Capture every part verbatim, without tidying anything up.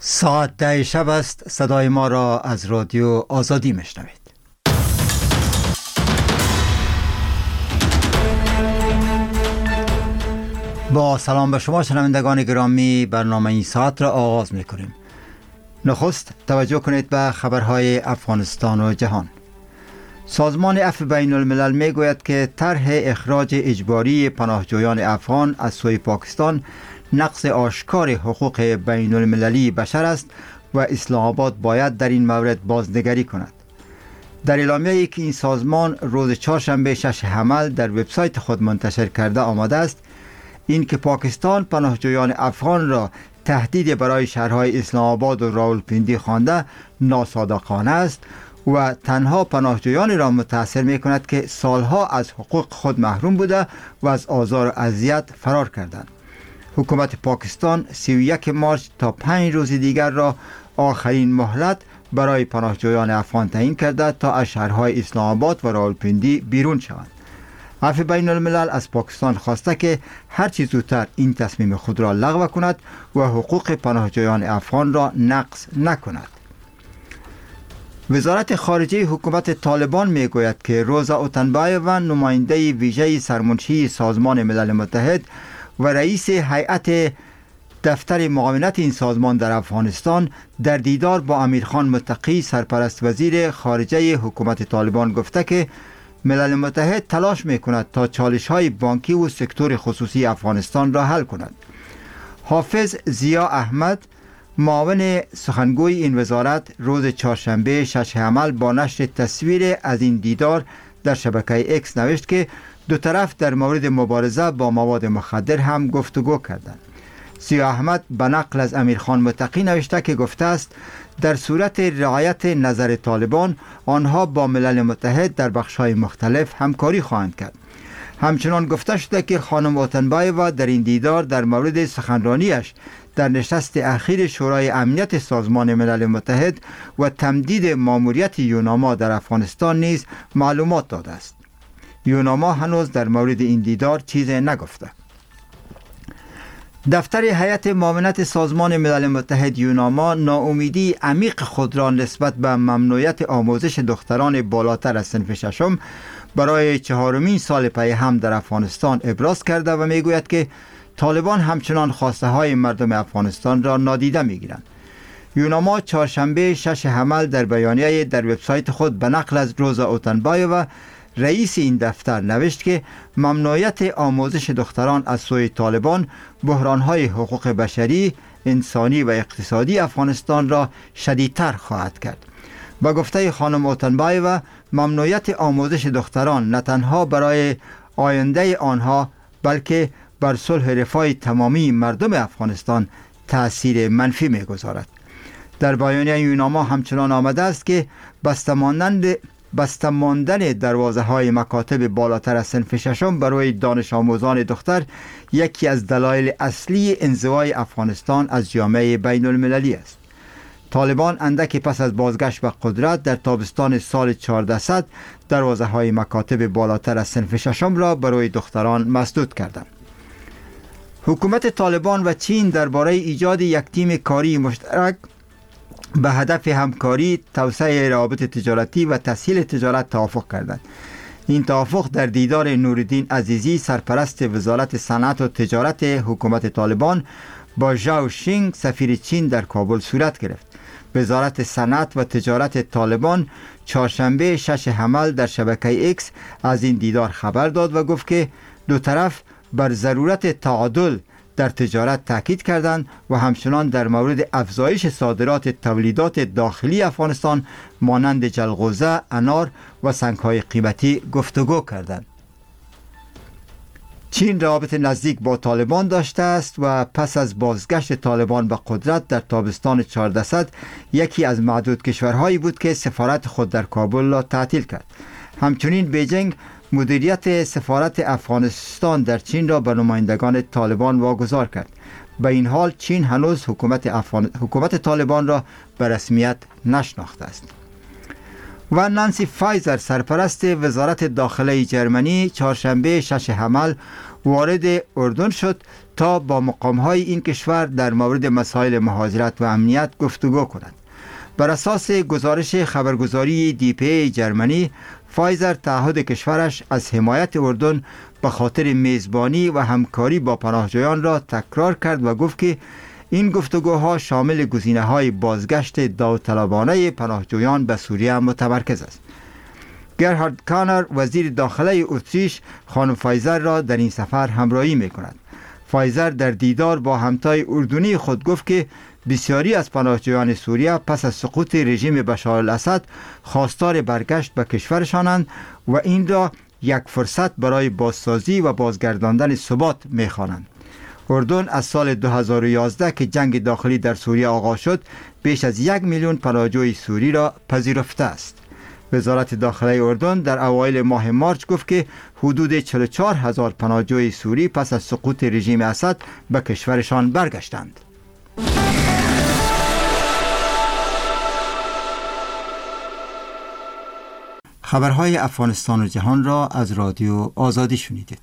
ساعت ده شب است. صدای ما را از رادیو آزادی میشنوید. با سلام به شما شنوندگان گرامی، برنامه این ساعت را آغاز میکنیم. نخست توجه کنید به خبرهای افغانستان و جهان. سازمان عفو بین الملل می گوید که طرح اخراج اجباری پناهجویان افغان از سوی پاکستان نقض آشکار حقوق بین المللی بشر است و اسلام آباد باید در این مورد بازنگری کند. در اعلامیه‌ای که این سازمان روز چهارشنبه شش حمل در وبسایت خود منتشر کرده آمده است، این که پاکستان پناهجویان افغان را تهدید برای شهرهای اسلام آباد و راولپیندی خوانده ناصادقانه است و تنها پناهجویان را متأثر می کند که سالها از حقوق خود محروم بوده و از آزار و اذیت فرار کردند. حکومت پاکستان سی و یک مارس تا پنج روز دیگر را آخرین مهلت برای پناهجویان افغان تعیین کرده تا از شهرهای اسلام آباد و راولپیندی بیرون شوند. عفو بین الملل از پاکستان خواسته که هر چه زودتر این تصمیم خود را لغو کند و حقوق پناهجویان افغان را نقض نکند. وزارت خارجه حکومت طالبان می گوید که روزا اوتنبایووا، نماینده ویژه سرمنشی سازمان ملل متحد و رئیس هیئت دفتر معاونت این سازمان در افغانستان، در دیدار با امیرخان متقی سرپرست وزیر خارجه حکومت طالبان گفته که ملل متحد تلاش می کند تا چالش های بانکی و سکتور خصوصی افغانستان را حل کند. حافظ ضیا احمد، معاون سخنگوی این وزارت، روز چهارشنبه شش حمل با نشر تصویر از این دیدار در شبکه اکس نوشت که دو طرف در مورد مبارزه با مواد مخدر هم گفتگو کردند. ضیا احمد به نقل از امیرخان متقی نوشته که گفته است در صورت رعایت نظر طالبان آنها با ملل متحد در بخش‌های مختلف همکاری خواهند کرد. همچنان گفته شده که خانم اوتنبایووا در این دیدار در مورد سخنرانیش در نشست اخیر شورای امنیت سازمان ملل متحد و تمدید ماموریت یوناما در افغانستان نیز معلومات داده است. یوناما هنوز در مورد این دیدار چیزی نگفته. دفتر هیئت معاونت سازمان ملل متحد یوناما ناامیدی عمیق خود را نسبت به ممنوعیت آموزش دختران بالاتر از صنف ششم برای چهارمین سال پی هم در افغانستان ابراز کرده و میگوید که طالبان همچنان خواسته های مردم افغانستان را نادیده میگیرند. یوناما چهارشنبه شش حمل در بیانیه در وبسایت خود به نقل از روزا اوتنبایووا، رئیس این دفتر، نوشت که ممنوعیت آموزش دختران از سوی طالبان بحران‌های حقوق بشری، انسانی و اقتصادی افغانستان را شدیدتر خواهد کرد. با گفته خانم اوتنبایووا، ممنوعیت آموزش دختران نه تنها برای آینده آنها بلکه بر صلح رفاه تمامی مردم افغانستان تأثیر منفی می‌گذارد. در بیانیه یوناما همچنان آمده است که بسته ماندن بسته ماندن دروازه های مکاتب بالاتر از صنف ششم برای دانش آموزان دختر یکی از دلایل اصلی انزوای افغانستان از جامعه بین المللی است. طالبان اندکی پس از بازگشت به قدرت در تابستان سال چهاردهصد دروازه های مکاتب بالاتر از صنف ششم را برای دختران مسدود کردند. حکومت طالبان و چین درباره ایجاد یک تیم کاری مشترک به هدف همکاری، توسعه روابط تجارتی و تسهیل تجارت توافق کردند. این توافق در دیدار نورالدین عزیزی، سرپرست وزارت صنعت و تجارت حکومت طالبان، با ژائو شینگ، سفیر چین در کابل صورت گرفت. وزارت صنعت و تجارت طالبان چهارشنبه شش حمل در شبکه اکس از این دیدار خبر داد و گفت که دو طرف بر ضرورت تعادل در تجارت تاکید کردند و همچنان در مورد افزایش صادرات تولیدات داخلی افغانستان مانند جلغوزه، انار و سنگ‌های قیمتی گفتگو کردند. چین روابط نزدیک با طالبان داشته است و پس از بازگشت طالبان به قدرت در تابستان چهاردهصد یکی از معدود کشورهایی بود که سفارت خود در کابل را تعطیل کرد. همچنین بیجینگ مدیریت سفارت افغانستان در چین را به نمایندگان طالبان واگذار کرد. به این حال چین هنوز حکومت, افغان... حکومت طالبان را به رسمیت نشناخته است. و نانسی فایزر، سرپرست وزارت داخله جرمنی، چهارشنبه شش حمل وارد اردن شد تا با مقام‌های این کشور در مورد مسائل مهاجرت و امنیت گفتگو کند. بر اساس گزارش خبرگزاری دی پی ای جرمنی، فایزر تعهد کشورش از حمایت اردن به خاطر میزبانی و همکاری با پناهجویان را تکرار کرد و گفت که این گفتگوها شامل گزینه‌های بازگشت داوطلبانه پناهجویان به سوریه متمرکز است. گرهارد کانر وزیر داخله اتریش خانم فایزر را در این سفر همراهی می‌کند. فایزر در دیدار با همتای اردنی خود گفت که بسیاری از پناهجویان سوریه پس از سقوط رژیم بشار الاسد خواستار برگشت به کشورشانند و این را یک فرصت برای بازسازی و بازگرداندن ثبات می‌خوانند. اردن از سال دو هزار و یازده که جنگ داخلی در سوریه آغاز شد، بیش از یک میلیون پناهجوی سوری را پذیرفته است. وزارت داخله اردن در اوایل ماه مارچ گفت که حدود چهل و چهار هزار پناهجوی سوری پس از سقوط رژیم اسد به کشورشان برگشتند. خبرهای افغانستان و جهان را از رادیو آزادی شنیدید.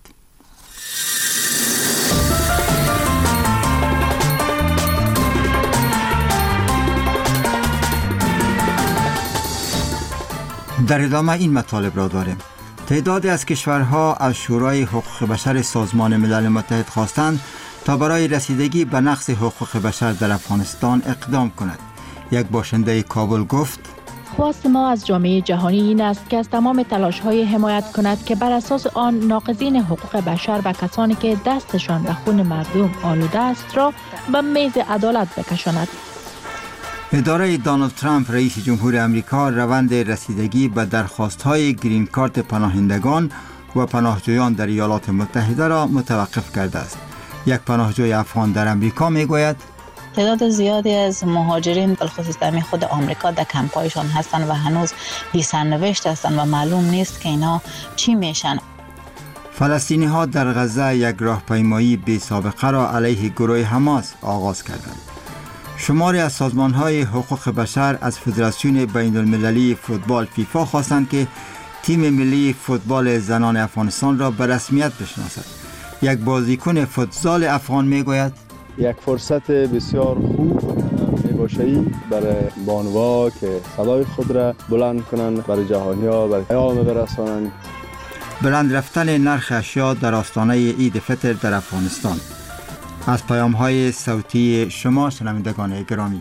در ادامه این مطالب را داریم. تعدادی از کشورها از شورای حقوق بشر سازمان ملل متحد خواستند تا برای رسیدگی به نقض حقوق بشر در افغانستان اقدام کند. یک باشنده کابل گفت: خواست ما از جامعه جهانی این است که از تمام تلاش‌های حمایت کند که بر اساس آن ناقضین حقوق بشر و کسانی که دستشان به خون مردم آلوده است را به میز عدالت بکشاند. اداره دونالد ترامپ رئیس جمهور امریکا روند رسیدگی به درخواست‌های گرین کارت پناهندگان و پناهجویان در ایالات متحده را متوقف کرده است. یک پناهجوی افغان در امریکا میگوید: تعداد زیادی از مهاجرین بالخصوص در خود آمریکا در کمپ‌هایشان هستند و هنوز بی سرنوشت هستند و معلوم نیست که اینا چی میشن. فلسطینی ها در غزه یک راهپیمایی بی سابقه را علیه گروه حماس آغاز کردند. شماری از سازمان‌های حقوق بشر از فدراسیون بین المللی فوتبال فیفا خواستند که تیم ملی فوتبال زنان افغانستان را به رسمیت بشناسد. یک بازیکن فوتزال افغان میگوید: یک فرصت بسیار خوب میباشد برای بانوها که صدای خود را بلند کنند، برای جهانی‌ها برای پیام برسانند. بلند رفتن نرخ اشیا در آستانه عید فطر در افغانستان. از پیام‌های صوتی شما شنوندگان گرامی.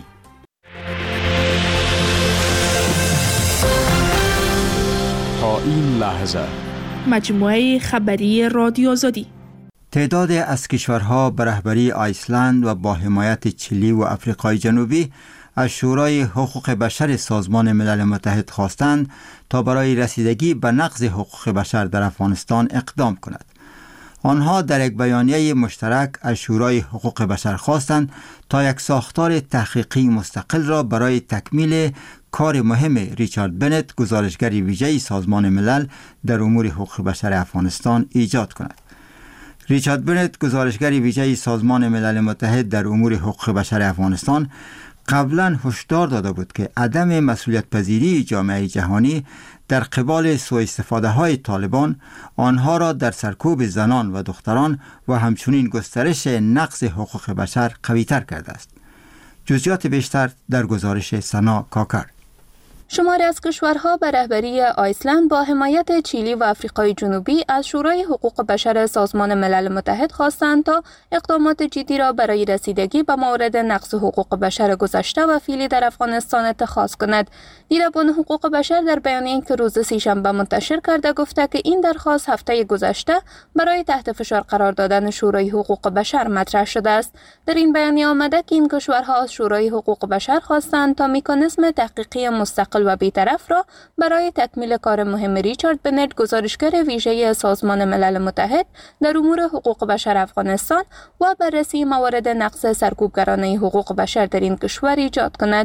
تا این لحظه مجموعه خبری رادیو آزادی. تعدادی از کشورها به رهبری آیسلند و با حمایت چیلی و آفریقای جنوبی از شورای حقوق بشر سازمان ملل متحد خواستند تا برای رسیدگی به نقض حقوق بشر در افغانستان اقدام کند. آنها در یک بیانیه مشترک از شورای حقوق بشر خواستند تا یک ساختار تحقیقی مستقل را برای تکمیل کار مهم ریچارد بنت، گزارشگر ویژه سازمان ملل در امور حقوق بشر افغانستان، ایجاد کند. ریچارد بنت، گزارشگر ویژه سازمان ملل متحد در امور حقوق بشر افغانستان، قبلا هشدار داده بود که عدم مسئولیت پذیری جامعه جهانی در قبال سوء استفاده های طالبان آنها را در سرکوب زنان و دختران و همچنین گسترش نقض حقوق بشر قوی تر کرده است. جزئیات بیشتر در گزارش سنا کاکر. شماری از کشورها به رهبری آیسلند با حمایت چیلی و آفریقای جنوبی از شورای حقوق بشر سازمان ملل متحد خواستند تا اقدامات جدی را برای رسیدگی به موارد نقض حقوق بشر گذشته و فعلی در افغانستان اتخاذ کند. دیدبان حقوق بشر در بیانیه‌ای که روز سه‌شنبه منتشر کرده گفته که این درخواست هفته گذشته برای تحت فشار قرار دادن شورای حقوق بشر مطرح شده است. در این بیانیه آمده که این کشورها از شورای حقوق بشر خواستند تا مکانیزم تحقیقی مستقل و بی‌طرف را برای تکمیل کار مهم ریچارد بنت، گزارشگر ویژه سازمان ملل متحد در امور حقوق بشر افغانستان و بررسی موارد نقض سرکوبگرانه حقوق بشر در این کشور ایجاد کند.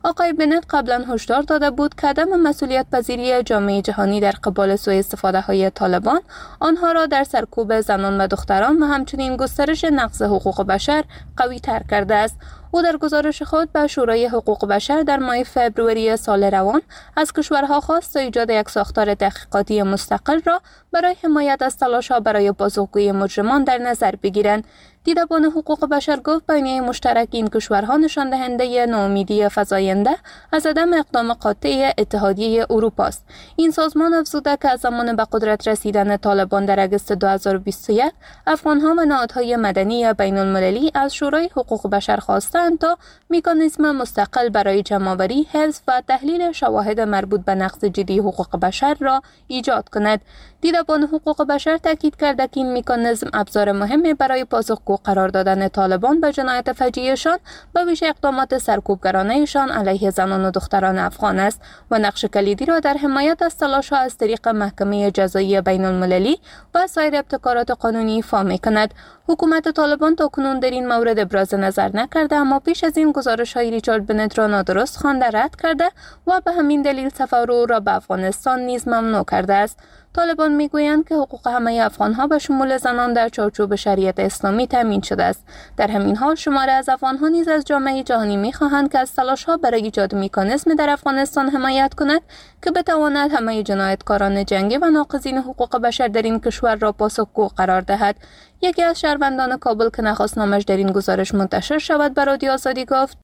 آقای بنت قبلا هشدار داده بود که عدم مسئولیت پذیری جامعه جهانی در قبال سوء استفاده های طالبان آنها را در سرکوب زنان و دختران و همچنین گسترش نقض حقوق بشر قوی تر کرده است. او در گزارش خود به شورای حقوق بشر در ماه فوریه سال روان از کشورها خواست تا ایجاد یک ساختار تحقیقاتی مستقل را برای حمایت از تلاش‌ها برای بازگویی مجرمان در نظر بگیرند. دیدبان حقوق بشر گفت بیانیه مشترک این کشورها نشان دهنده ناامیدی فزاینده از عدم اقدام قاطع اتحادیه اروپا است. این سازمان افزوده که از زمان به قدرت رسیدن طالبان در اگست دو هزار و بیست و یک افغانها و نهادهای مدنی بین المللی از شورای حقوق بشر خواستند تا مکانیزم مستقل برای جمع‌آوری، حفظ و تحلیل شواهد مربوط به نقض جدی حقوق بشر را ایجاد کند. دیدبان حقوق بشر تاکید کرده که این مکانیزم ابزار مهمی برای پاسخگو قرار دادن طالبان به جنایت فجیعشان به ویژه اقدامات سرکوبگرانه‌شان علیه زنان و دختران افغان است و نقش کلیدی را در حمایت از تلاش‌ها از طریق محکمه جزایی بین المللی و سایر ابتکارات قانونی ایفا می‌کند. حکومت طالبان تاکنون در این مورد ابراز نظر نکرده، اما پیش از این گزارش‌های ریچارد بنت را نادرست خوانده رد کرده و به همین دلیل سفر او را به افغانستان نیز ممنوع کرده است. طالبان میگویند که حقوق همه افغانها به شمول زنان در چارچوب شریعت اسلامی تامین شده است. در همین حال شماره از افغانها نیز از جامعه جهانی میخواهند که از تلاش‌ها برای ایجاد مکانیزمی در افغانستان حمایت کند که بتواند همه جنایتکاران جنگی و ناقضین حقوق بشر در این کشور را پاسخگو قرار دهد. یکی از شهروندان کابل که نخواست نامش در این گزارش منتشر شود به رادیو آزادی گفت: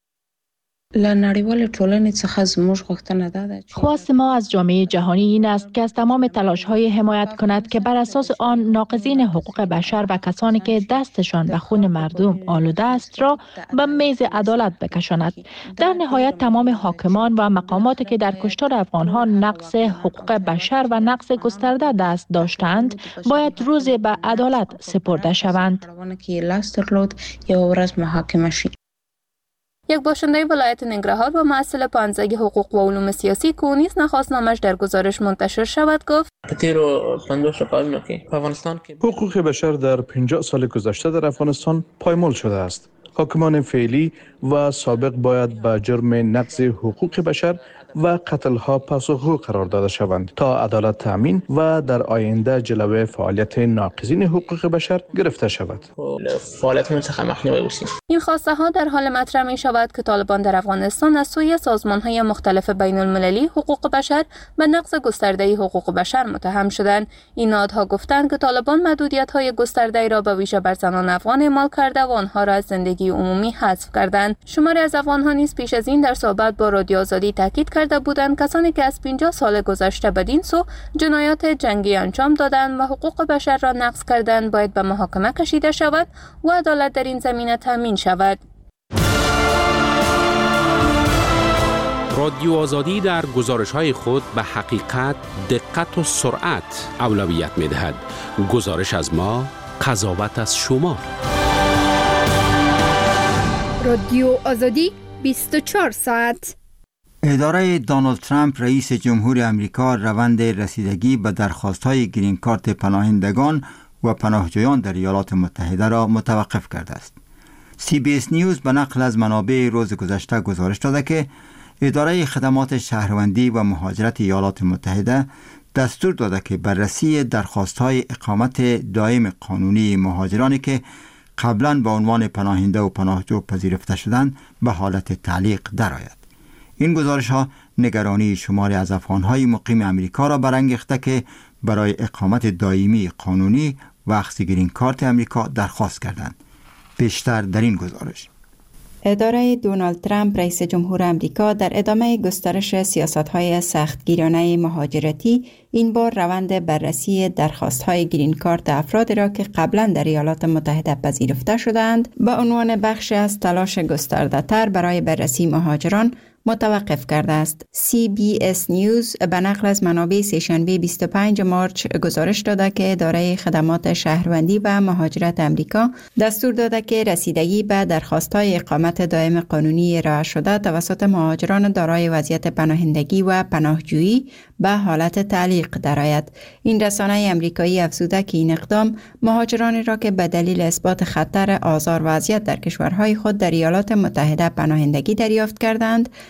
خواست ما از جامعه جهانی این است که از تمام تلاش‌های حمایت کند که بر اساس آن ناقضین حقوق بشر و کسانی که دستشان به خون مردم آلوده است را به میز عدالت بکشاند. در نهایت تمام حاکمان و مقاماتی که در کشتار افغانها نقض حقوق بشر و نقض گسترده دست داشتند باید روزی به عدالت سپرده شوند. یک باشنده ولایت ننگرهار و مسئول پانزده حقوق و علوم سیاسی که او نیز نخواست نامش در گزارش منتشر شود گفت: حقوق بشر در پنجاه سال گذشته در افغانستان پایمال شده است. حاکمان فعلی و سابق باید به جرم نقض حقوق بشر و قتل‌ها پاسخگو قرار داده شوند تا عدالت تامین و در آینده جلوه فعالیت ناقضین حقوق بشر گرفته شود. این خواسته ها در حال مطرح می شود که طالبان در افغانستان از سوی سازمان‌های مختلف بین المللی حقوق بشر به نقض گسترده حقوق بشر متهم شدند. این نهادها گفتند که طالبان محدودیت‌های گسترده را به ویژه بر زنان افغان اعمال کرده و آنها را از زندگی عمومی حذف کردند. شماری از افغان‌ها نیز پیش از این در صحبت با رادیو آزادی تاکید کرده بودند کسانی که از پنجاه سال گذشته بدین سو جنایات جنگی انجام دادند و حقوق بشر را نقض کردند باید به محاکمه کشیده شود و عدالت در این زمینه تامین شود. رادیو آزادی در گزارش‌های خود به حقیقت، دقت و سرعت اولویت می‌دهد. گزارش از ما، قضاوت از شما. رادیو آزادی بیست و چهار ساعت. اداره دونالد ترامپ رئیس جمهور امریکا روند رسیدگی به درخواست‌های گرین کارت پناهندگان و پناهجویان در ایالات متحده را متوقف کرده است. سی بی اس نیوز به نقل از منابع روز گذشته گزارش داده که اداره خدمات شهروندی و مهاجرت ایالات متحده دستور داده که بررسی درخواست‌های اقامت دائم قانونی مهاجرانی که قبلاً به عنوان پناهنده و پناهجو پذیرفته شدند به حالت تعلیق درآید. این گزارش‌ها نگرانی شماری از افغان‌های مقیم امریکا را برانگیخته که برای اقامت دائمی قانونی و اخذ گرین کارت امریکا درخواست کردند. بیشتر در این گزارش. اداره دونالد ترامپ رئیس جمهور امریکا در ادامه گسترش سیاست‌های سختگیرانه مهاجرتی این بار روند بررسی درخواست‌های گرین کارت افرادی را که قبلا در ایالات متحده پذیرفته شدند به عنوان بخش از تلاش گسترده‌تر برای بررسی مهاجران متوقف کرده است. سی بی اس نیوز به نقل از منابع سه‌شنبه بیست و پنجم مارس گزارش داده که اداره خدمات شهروندی و مهاجرت امریکا دستور داده که رسیدگی به درخواست‌های اقامت دائم قانونی ارائه شده توسط مهاجران دارای وضعیت پناهندگی و پناهجویی به حالت تعلیق درآید. این رسانه امریکایی افزوده که این اقدام مهاجرانی را که به دلیل اثبات خطر آزار و اذیت در کشورهای خود در ایالات متحده پناهندگی دریافت کردند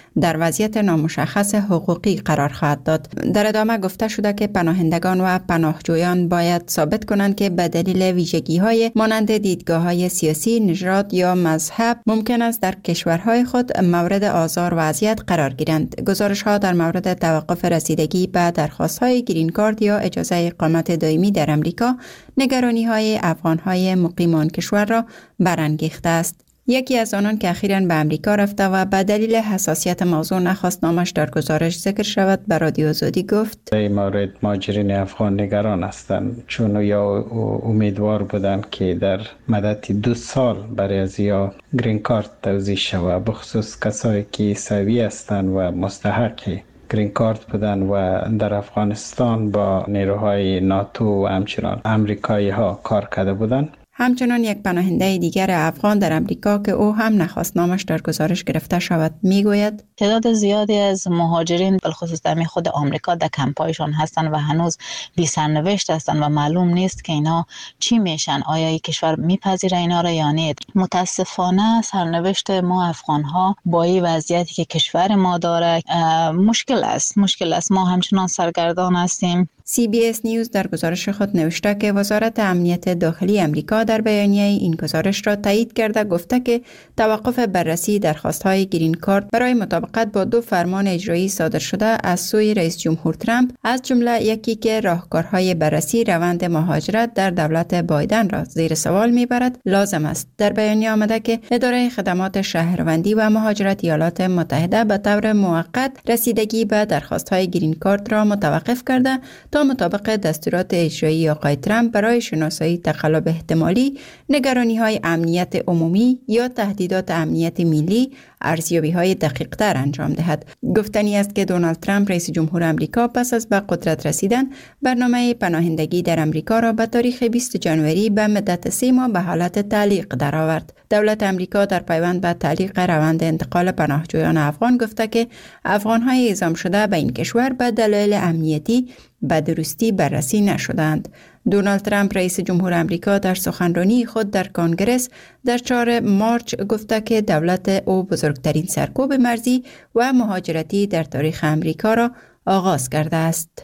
در وضعیت نامشخص حقوقی قرار خواهد داد. در ادامه گفته شده که پناهندگان و پناهجویان باید ثابت کنند که به دلیل ویژگی‌های مانند دیدگاه‌های سیاسی، نژاد یا مذهب ممکن است در کشورهای خود مورد آزار و اذیت قرار گیرند. گزارش‌ها در مورد توقف رسیدگی به درخواست‌های گرین کارت یا اجازه اقامت دائمی در امریکا نگرانی‌های افغان‌های مقیم آن کشور را برانگیخته است. یکی از آنان که اخیراً به امریکا رفته و به دلیل حساسیت موضوع نخواست نامش در گزارش ذکر شود به رادیو آزادی گفت: در مورد مهاجرین افغان نگران هستند، چون یا امیدوار بودند که در مدت دو سال برای از یا گرین کارت توزیع شود، بخصوص کسایی که سوی هستند و مستحقی گرین کارت بودن و در افغانستان با نیروهای ناتو و همچنان امریکایی ها کار کرده بودند. همچنان یک پناهنده دیگر افغان در امریکا که او هم نخواست نامش در گزارش گرفته شود میگوید: تعداد زیادی از مهاجرین بالخصوص در خود آمریکا در کمپایشان هستند و هنوز بی سرنوشت هستند و معلوم نیست که اینا چی میشن، آیا این کشور میپذیره اینا را یا نه. متاسفانه سرنوشت ما افغان ها با این وضعیتی که کشور ما داره مشکل است مشکل است ما همچنان سرگردان هستیم. سی بی اس نیوز در گزارش خود نوشته که وزارت امنیت داخلی امریکا در بیانیه این گزارش را تایید کرده گفته که توقف بررسی درخواست‌های گرین کارت برای مطابقت با دو فرمان اجرایی صادر شده از سوی رئیس جمهور ترامپ، از جمله یکی که راهکارهای بررسی روند مهاجرت در دولت بایدن را زیر سوال میبرد، لازم است. در بیانیه آمده که اداره خدمات شهروندی و مهاجرت ایالات متحده به طور موقت رسیدگی به درخواست‌های گرین کارت را متوقف کرده تا مطابق دستورات اجرایی آقای ترامپ برای شناسایی تقلب احتمالی، نگرانی‌های امنیت عمومی یا تهدیدات امنیت ملی ارزیابی‌های دقیق‌تر انجام دهد. گفتنی است که دونالد ترامپ رئیس جمهور آمریکا پس از به قدرت رسیدن برنامه پناهندگی در آمریکا را به تاریخ بیست جنوری به مدت سه ماه به حالت تعلیق درآورد. دولت آمریکا در پیوند به تعلیق روند انتقال پناهجویان افغان گفته که افغان‌های اعزام شده به این کشور به دلایل امنیتی به درستی بررسی نشدند. دونالد ترامپ رئیس جمهور آمریکا در سخنرانی خود در کنگره در چهارم مارچ گفته که دولت او بزرگترین سرکوب مرزی و مهاجرتی در تاریخ آمریکا را آغاز کرده است.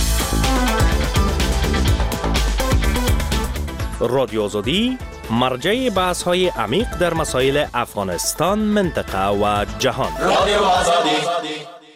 رادیو آزادی مرجع بحث های عمیق در مسائل افغانستان، منطقه و جهان. رادیو آزادی.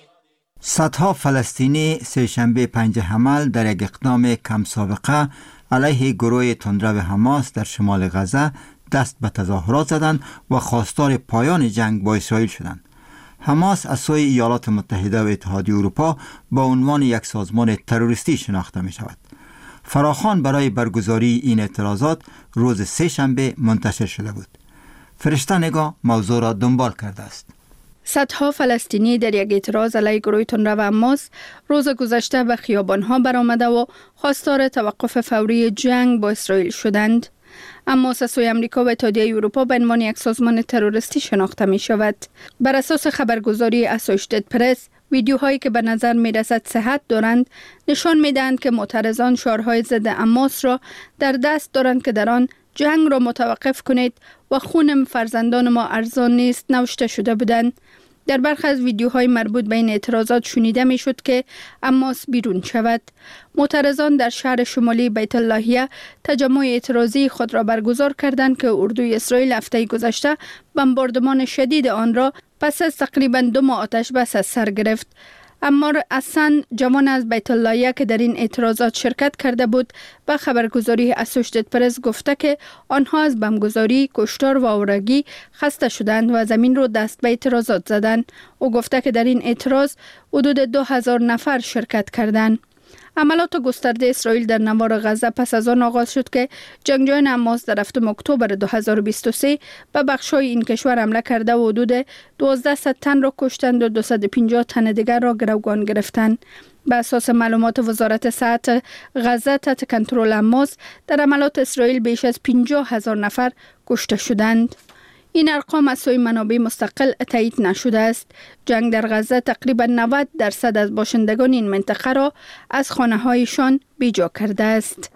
صدها فلسطینی سه‌شنبه پنج حمل در یک اقدام کم سابقه علیه گروه تندرو حماس در شمال غزه دست به تظاهرات زدند و خواستار پایان جنگ با اسرائیل شدند. حماس از سوی ایالات متحده و اتحادیه اروپا با عنوان یک سازمان تروریستی شناخته می شود. فراخوان برای برگزاری این اعتراضات روز سه شنبه منتشر شده بود. فرشته نگاه موضوع را دنبال کرده است. صدها فلسطینی در یک اعتراض علیه گروه تندرو حماس روز گذشته به خیابان‌ها برآمده و خواستار توقف فوری جنگ با اسرائیل شدند. حماس از سوی امریکا و اتحادیه اروپا به عنوان یک سازمان تروریستی شناخته می شود. بر اساس خبرگزاری اسوشییتد پرس، ویدیوهایی که به نظر می رسد صحت دارند نشان می دهند که معترضان شعارهای ضد حماس را در دست دارند که در آن جنگ را متوقف کنید و خون فرزندان ما ارزان نیست نوشته شده بودند. در برخی از ویدیوهای مربوط به این اعتراضات شنیده می شد که حماس بیرون شود. معترضان در شهر شمالی بیت اللهیه تجمع اعتراضی خود را برگزار کردند که اردوی اسرائیل هفته گذشته بمباردمان شدید آن را پس از تقریباً دو ماه آتش بس از سر گرفت. اما حسن، جوان از بیت اللهیه که در این اعتراضات شرکت کرده بود، به خبرگزاری اسوشییتد پرس گفته که آنها از بمبگذاری، کشتار و آوارگی خسته شدند و زمین رو دست به اعتراضات زدند. او گفته که در این اعتراض حدود دو هزار نفر شرکت کردند. عملات گسترده اسرائیل در نوار غزه پس از آن آغاز شد که جنگجویان حماس در هفتم اکتبر دو هزار و بیست و سه به بخش‌های این کشور حمله کرده و حدود دوازده تن را کشتند و دویست و پنجاه تن دیگر را گروگان گرفتند. به اساس معلومات وزارت صحت غزه تحت کنترل حماس در عملات اسرائیل بیش از پنجاه هزار نفر کشته شدند. این ارقام از سوی منابع مستقل تایید نشده است. جنگ در غزه تقریبا نود درصد از باشندگان این منطقه را از خانه‌هایشان بیجا کرده است.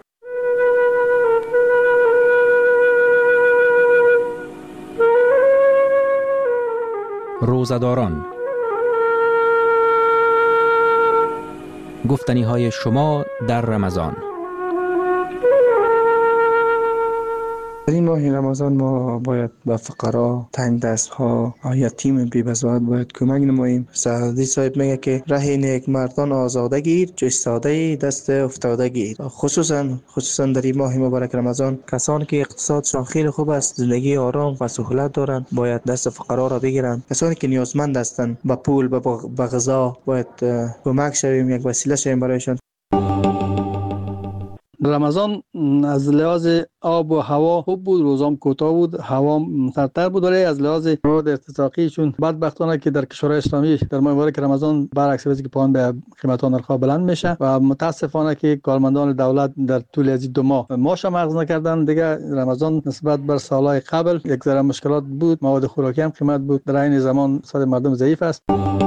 روزه‌داران گفتنی های شما در رمضان. در این ماه رمضان ما باید به فقرا، تنگ دست ها، یتیم بی بزاعت باید کمک نماییم. سعدی صاحب میگه که ره نیک مردان آزاده گیر، چو ایستاده دست افتاده گیر. خصوصا خصوصا در این ماه مبارک رمضان کسانی که اقتصادشان خیلی خوب است، زندگی آرام و سهولت دارند، باید دست فقرا را بگیرند. کسانی که نیازمند هستند به پول، به غذا، باید کمک شویم، یک وسیله شویم برایشان. رمضان از لحاظ آب و هوا خوب بود، روزام کوتاه بود، هوا سردتر بود، ولی از لحاظ مواد ارتزاقی چون بدبختانه که در کشورهای اسلامی در ماه مبارک رمضان برعکس وضعی که پایان به قیمت نرخ‌ها بلند میشه و متاسفانه که کارمندان دولت در طول از دو ماه معاش مغز نکردن. دیگه رمضان نسبت بر سالهای قبل یک ذره مشکلات بود، مواد خوراکی هم قیمت بود، در این زمان اقتصاد مردم ضعیف است.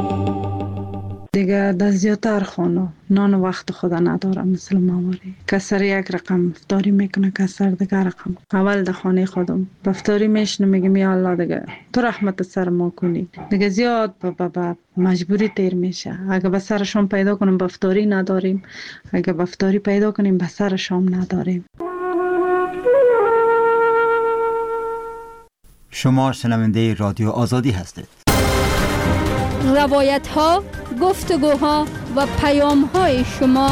دیگه در زیادتر خانه نان وقت خود نداره، مثل مواری کسر یک رقم افطاری میکنه، کسر دیگه رقم. اول در خانه خودم افطاری میشنم میگم یا الله دیگه تو رحمت سر ما کنی، دیگه زیاد با با مجبوری تیر میشه. اگه به سر شام پیدا کنیم به افطاری نداریم، اگه به افطاری پیدا کنیم به سر شام نداریم. شما شنونده رادیو آزادی هستید. روایت ها، گفتگوها و پیام های شما.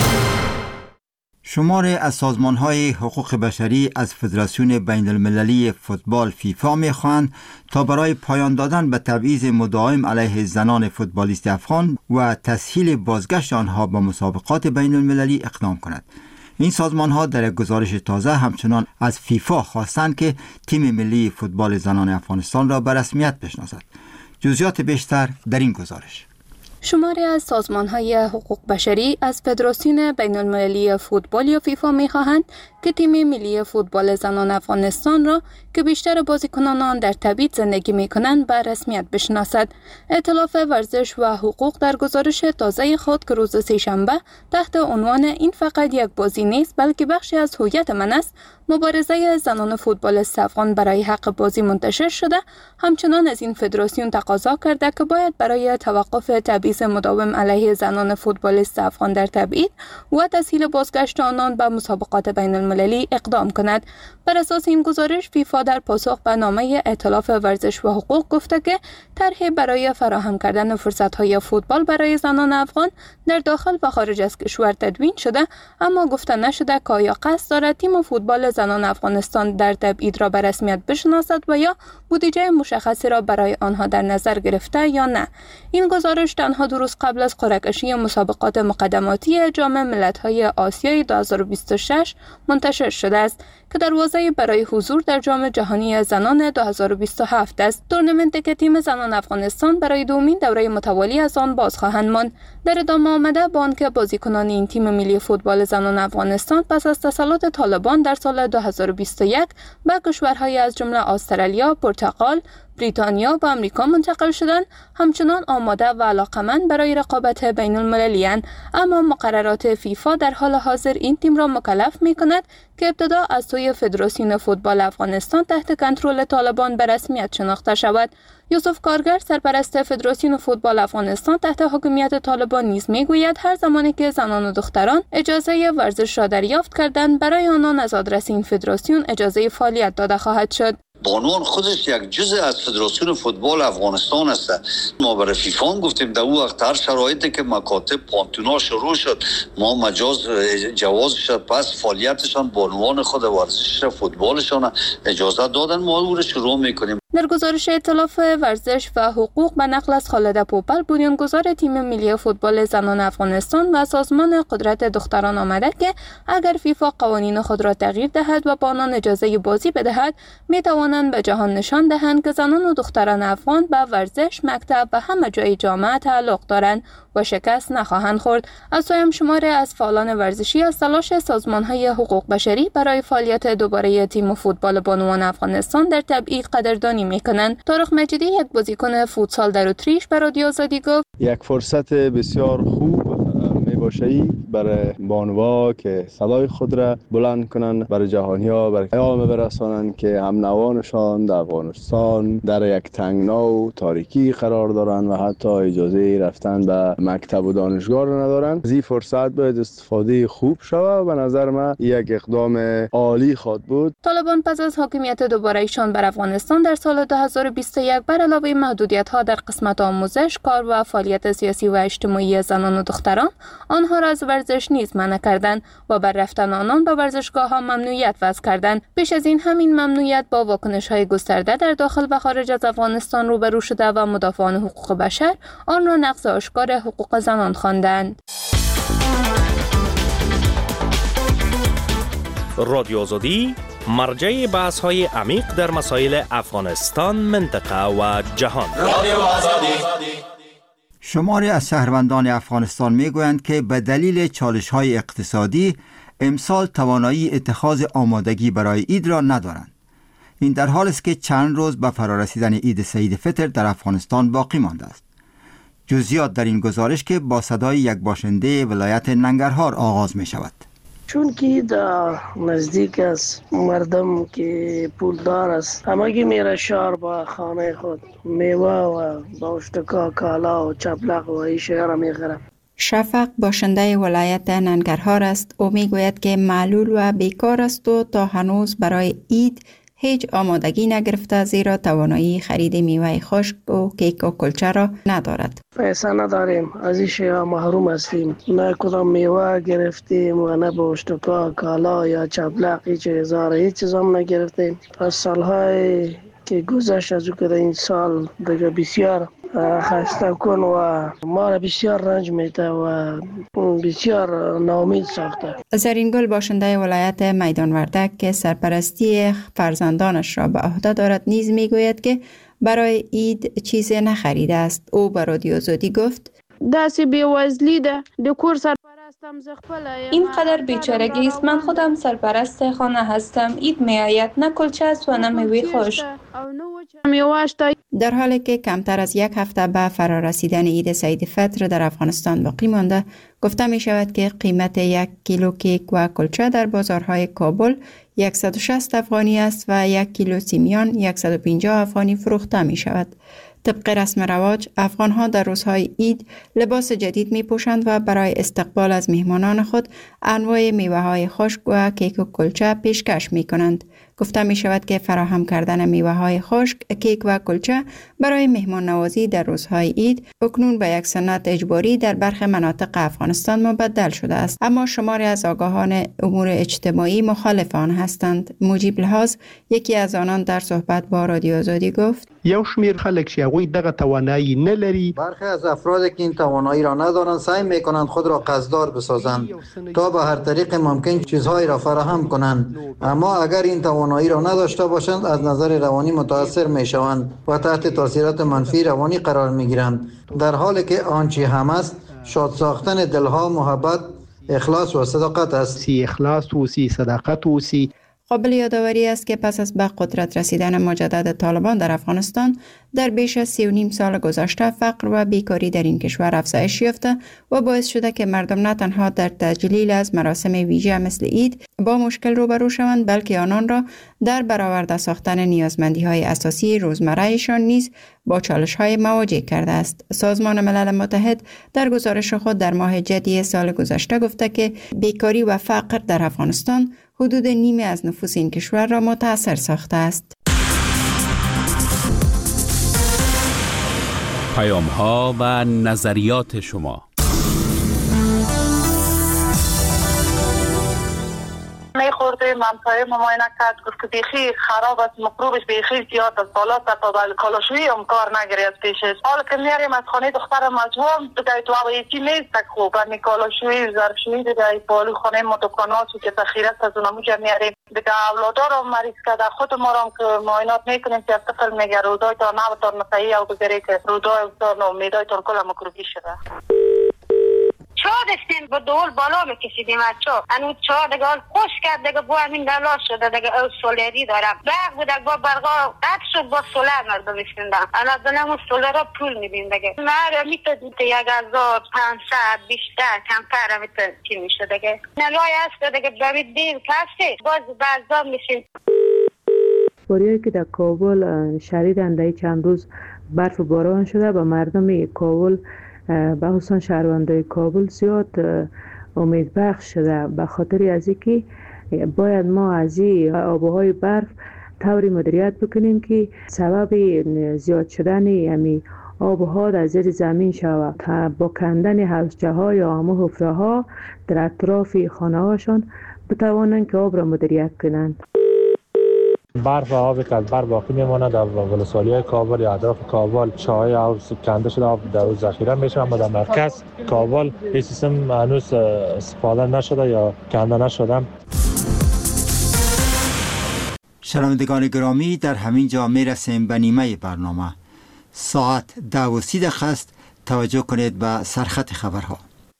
شماری از سازمان های حقوق بشری از فدراسیون بین المللی فوتبال فیفا می خواهند تا برای پایان دادن به تبعیض مداوم علیه زنان فوتبالیست افغان و تسهیل بازگشت آنها به مسابقات بین المللی اقدام کند. این سازمان ها در یک گزارش تازه همچنان از فیفا خواستند که تیم ملی فوتبال زنان افغانستان را به رسمیت بشناسد. جزئیات بیشتر در این گزارش. شماری از سازمان‌های حقوق بشری از فدراسیون بین المللی فوتبال یا فیفا می‌خواهند که تیم ملی فوتبال زنان افغانستان را که بیشتر بازیکنان آن در تبعید زندگی می‌کنند به رسمیت بشناسد. ائتلاف ورزش و حقوق در گزارش تازه خود که روز سه‌شنبه تحت عنوان این فقط یک بازی نیست بلکه بخشی از هویت من است، مبارزه زنان فوتبالیست افغان برای حق بازی منتشر شده، همچنان از این فدراسیون تقاضا کرده که باید برای توقف تبعیض مداوم علیه زنان فوتبالیست افغان در تبعید و تسهیل بازگشت آنان به مسابقات بین المللی اقدام کند. بر اساس این گزارش فیفا در پاسخ به نامه ائتلاف ورزش و حقوق گفته که طرحی برای فراهم کردن فرصت‌های فوتبال برای زنان افغان در داخل و خارج از کشور تدوین شده، اما گفته نشده که آیا قصد دارد تیم فوتبال زنان افغانستان در تبعید را به رسمیت بشناسد و یا بودجه مشخصی را برای آنها در نظر گرفته یا نه. این گزارش تنها دو روز قبل از قرعه کشی مسابقات مقدماتی جام ملت‌های آسیای دو هزار و بیست و شش منتشر شده است که دروازه برای حضور در جام جهانی زنان دو هزار و بیست و هفت است. تورنمنتی که تیم زنان افغانستان برای دومین دوره متوالی از آن باز خواهند ماند. در ادامه آمده با آنکه بازیکنان این تیم ملی فوتبال زنان افغانستان پس از تسلط طالبان در سال دو هزار و بیست و یک به کشورهای از جمله استرالیا، پرتغال، بریتانیا و آمریکا منتقل شدند، همچنان آماده و علاقمند برای رقابت بین المللی اند، اما مقررات فیفا در حال حاضر این تیم را مکلف می کند که ابتدا از سوی فدراسیون فوتبال افغانستان تحت کنترل طالبان به رسمیت شناخته شود. یوسف کارگر سرپرست فدراسیون فوتبال افغانستان تحت حکومت طالبان نیز میگوید هر زمانی که زنان و دختران اجازه ورزش را دریافت کردند برای آنان از آدرس این فدراسیون اجازه فعالیت داده خواهد شد. بانوان خودش یک جزء از فدراسیون فوتبال افغانستان است. ما برای فیفا گفتیم در اون وقت هر شرایطی که مکاتب پانتونا شروع شد ما مجاز جواز شد پس فعالیتشان بانوان خود ورزش فوتبالشان اجازه دادن، ما اون رو شروع میکنیم. در گزارش ائتلاف ورزش و حقوق به نقل از خالد پوپل بنیانگذار تیم ملی فوتبال زنان افغانستان و سازمان قدرت دختران آمده که اگر فیفا قوانین خود را تغییر دهد و با آنان اجازه بازی بدهد می توانند به جهان نشان دهند که زنان و دختران افغان به ورزش، مکتب و همه جای جامعه تعلق دارند و شکست نخواهند خورد. از سوی هم شماره از فعالان ورزشی از تلاش سازمان‌های حقوق بشری برای فعالیت دوباره تیم فوتبال بانوان افغانستان در تبعید قدردانی میکنند. طارق مجیدی یک بازیکن فوتسال در اتریش به رادیو آزادی گفت یک فرصت بسیار خوب می میباشی برای بانوا که صدای خود را بلند کنن، برای جهانی ها برای پیام برسانن که هم نوانشان در افغانستان در یک تنگنا و تاریکی قرار دارن و حتی اجازه رفتن به مکتب و دانشگاه را ندارن. از این فرصت باید استفاده خوب شود و به نظر من یک اقدام عالی خواهد بود. طالبان پس از حاکمیت دوباره ایشان بر افغانستان در سال دو هزار و بیست و یک بر علاوه محدودیت ها در قسمت آموزش، کار و فعالیت سیاسی و اجتماعی زنان و دختران، آنها را از ورزش نیز منع کردند و بر رفتن آنان به ورزشگاه ها ممنوعیت وضع کردند. پیش از این همین ممنوعیت با واکنش های گسترده در داخل و خارج از افغانستان روبرو شده و مدافعان حقوق بشر آن را نقض آشکار حقوق زنان خواندند. رادیو آزادی مرجع بحث های عمیق در مسائل افغانستان، منطقه و جهان. رادیو آزادی. شماری از شهروندان افغانستان میگویند که به دلیل چالش‌های اقتصادی امسال توانایی اتخاذ آمادگی برای عید را ندارند. این در حالی است که چند روز به فرارسیدن عید سعید فطر در افغانستان باقی مانده است. جزئیات در این گزارش که با صدای یک باشنده ولایت ننگرهار آغاز می شود. چون که در نزدیک است مردم که پولدار است همگی میره شهر با خانه خود میوه و باشتکا کالا و چپلق و این شهر میخره. شفق باشنده ولایت ننگرهار است. او میگوید که معلول و بیکار است و تا هنوز برای عید هیچ آمادگی نگرفته، زیرا توانایی خرید میوه خشک و کیک و کلچه را ندارد. پیسه نداریم، از این شیعه محروم هستیم، نه کدام میوه گرفتیم و نه باشتکا کالا یا چپلق هیچ هزار هیچ چیز هم نگرفتیم. از سالهای که گذشت از او که این سال دیگه بسیار خسته کن و ما را بسیار رنج میده و بسیار ناامید ساخته. زرینگل باشنده ولایت میدان وردک که سرپرستی فرزندانش را به عهده دارد نیز میگوید که برای عید چیزی نخریده است. او به رادیو آزادی گفت داسی بی‌وزلی ده دکور سرپرستم زخپله. اینقدر بیچارگی است. من خودم سرپرست خانه هستم. عید می آید، نه کلچه است و نه میوه خشک. در حالی که کمتر از یک هفته به فرارسیدن عید سعید فطر در افغانستان باقی مانده، گفته می شود که قیمت یک کیلو کیک و کلچه در بازارهای کابل صد و شصت افغانی است و یک کیلو سیمیان صد و پنجاه افغانی فروخته می شود. طبق رسم رواج، افغان‌ها در روزهای عید لباس جدید می‌پوشند و برای استقبال از مهمانان خود انواع میوه‌های خشک و کیک و کلچه پیشکش می‌کنند. گفته می‌شود که فراهم کردن میوه‌های خشک، کیک و کلچه برای مهمان نوازی در روزهای عید اکنون به یک سنت اجباری در برخی مناطق افغانستان مبدل شده است، اما شماری از آگاهان امور اجتماعی مخالف آن هستند. مجیب لحاظ یکی از آنان در صحبت با رادیو آزادی گفت: یو شمیر خلک چې هغوی دغه توانایی نه لري، برخی از افرادی که این توانایی را ندارند سعی میکنند خود را قصددار بسازند تا به هر طریق ممکن چیزهایی را فراهم کنند، اما اگر این توانایی را نداشته باشند از نظر روانی متاثر میشوند و تحت تاثیرات منفی روانی قرار میگیرند، در حالی که آنچه هم است شاد ساختن دلها، محبت، اخلاص و صداقت است. سی اخلاص و سی صداقت و سی. قابل یادآوری است که پس از به قدرت رسیدن مجدد طالبان در افغانستان در بیش از سی و نیم سال گذشته فقر و بیکاری در این کشور افزایش یافته و باعث شده که مردم نه تنها در تجلیل از مراسم ویژه مثل عید با مشکل روبرو شوند، بلکه آنان را در برآورده ساختن نیازمندی های اساسی روزمرهشان نیز با چالش های مواجه کرده است. سازمان ملل متحد در گزارش خود در ماه ژوئیه سال گذشته گفته که بیکاری و فقر در افغانستان حدود نیمی از نفوس این کشور را متاثر ساخته است. پیام ها و نظریات شما. می خورده منطقه مماینه کرد، گفت که بیخی خراب است، مکروبش بیخی زیاد است، حالا تا بل کالاشویی هم کار نگرفت پیشش. حالا که میاریم از خانه دختر مجموعه دیگه تو هوایتی نیست خوب، برمی کالاشویی ظرفشویی دیگه بالو خانه ما دکاناتو که تخیرت از اونمو جا میاریم دیگه. اولادار رو مریض کرده، خود ما رو که معاینات میکنیم که افتقل میگه رودای تا نوتان مسایی او بگیری که رودای تا نومیدای تان کل مکروبی شده. چا دستیم با دول بالا میکشیدیم از چا انو چا دیگه خوش کرد دیگه بو همین دلا شده دیگه او سولری دارم برق بود با برقا قطع شد با سولر مردم استندن الان دنمو سولر را پول میدیم دیگه نه میتونید یک هزار پانصد بیشتر کمتر میتونید چی میشه دیگه نلای هست دیگه ببید دیر کسی باز بعضا میشین. باریایی که در کابل شدیداً در چند روز برف و باران شده و مردم کابل به خصوص شهروندان کابل زیاد امید بخش شده به خاطر از اینکه باید ما از این آبهای برف طوری مدیریت بکنیم که سبب زیاد شدن یعنی آبها در زیر زمین شود تا با کندن حوضچه ها یا همه حفره ها در اطراف خانه هاشون بتوانند که آب را مدیریت کنند. برف و آبی که از برف باقی میماند در ولسوالی کابل یا اطراف کابل چاهای آب کنده شده آب در او ذخیره میشه، اما در مرکز کابل این سیستم هنوز استفاده نشده یا کنده نشده. شنوندگان گرامی، در همین جا میرسیم به نیمه برنامه. ساعت ده و سی دقیقه است. توجه کنید به سرخط خبرها.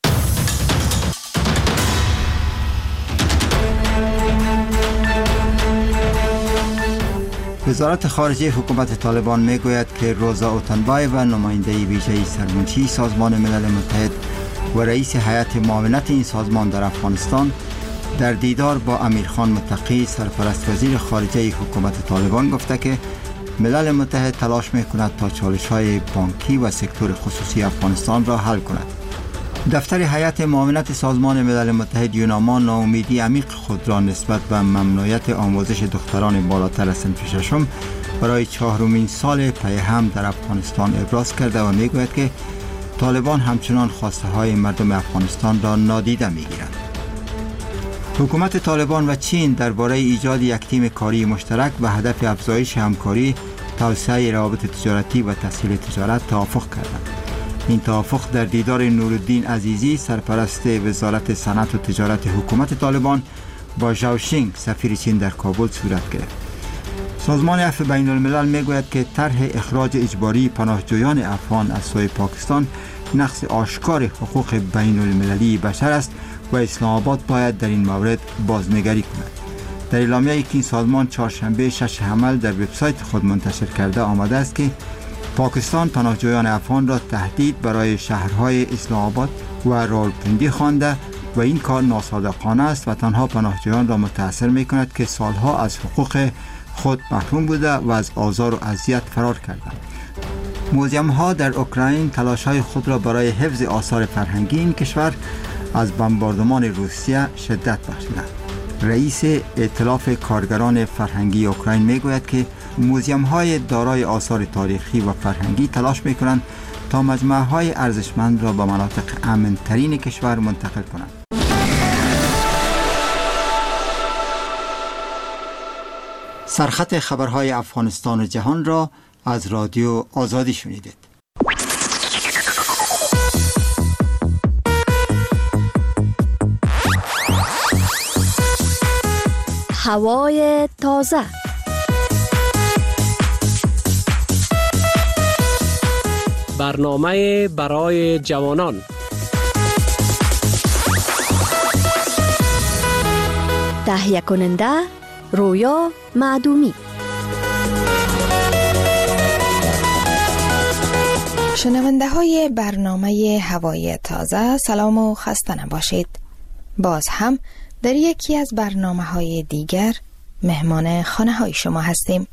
وزارت خارجه حکومت طالبان میگوید که روزا اوتنبایو و نماینده ویژه سرمنشی سازمان ملل متحد و رئیس هیئت معاونت این سازمان در افغانستان در دیدار با امیرخان متقی سرپرست وزیر خارجه حکومت طالبان گفته که ملل متحد تلاش میکند تا چالش‌های بانکی و سکتور خصوصی افغانستان را حل کند. دفتر هیئت معاونت سازمان ملل متحد یوناما ناامیدی عمیق خود را نسبت به ممنوعیت آموزش دختران بالاتر از صنف ششم برای چهارمین سال پی هم در افغانستان ابراز کرده و میگوید که طالبان همچنان خواسته های مردم افغانستان را نادیده میگیرند. حکومت طالبان و چین درباره ایجاد یک تیم کاری مشترک به هدف افزایش همکاری، توسعه روابط تجارتی و تسهیل تجارت توافق کردند. این توافق در دیدار نورالدین عزیزی سرپرست وزارت صنعت و تجارت حکومت طالبان با ژائو شینگ سفیر چین در کابل صورت گرفت. سازمان عفو بین الملل میگوید که طرح اخراج اجباری پناهجویان افغان از سوی پاکستان نقض آشکار حقوق بین المللی بشر است و اسلام آباد باید در این مورد بازنگری کند. در اعلامیه‌ای که این سازمان چهارشنبه شش حمل در وبسایت خود منتشر کرده آمده است که پاکستان پناهجویان افغان را تهدید برای شهرهای اسلام آباد و راولپنڈی خوانده و این کار ناصادقانه است و تنها پناهجویان را متأثر می‌کند که سالها از حقوق خود محروم بوده و از آزار و اذیت فرار کردند. موزیم‌ها در اوکراین تلاش‌های خود را برای حفظ آثار فرهنگی این کشور از بمباردمان روسیه شدت بخشیدند. رئیس ائتلاف کارگران فرهنگی اوکراین میگوید که موزیم‌های دارای آثار تاریخی و فرهنگی تلاش می‌کنند تا مجموعه‌های ارزشمند را به مناطق امن‌ترین کشور منتقل کنند. سرخط خبرهای افغانستان و جهان را از رادیو آزادی شنیدید. هوای تازه. برنامه برای جوانان. تهیه کننده رویا معدومی. شنونده های برنامه هوای تازه، سلام و خسته نباشید. باز هم در یکی از برنامه های دیگر مهمان خانه های شما هستیم.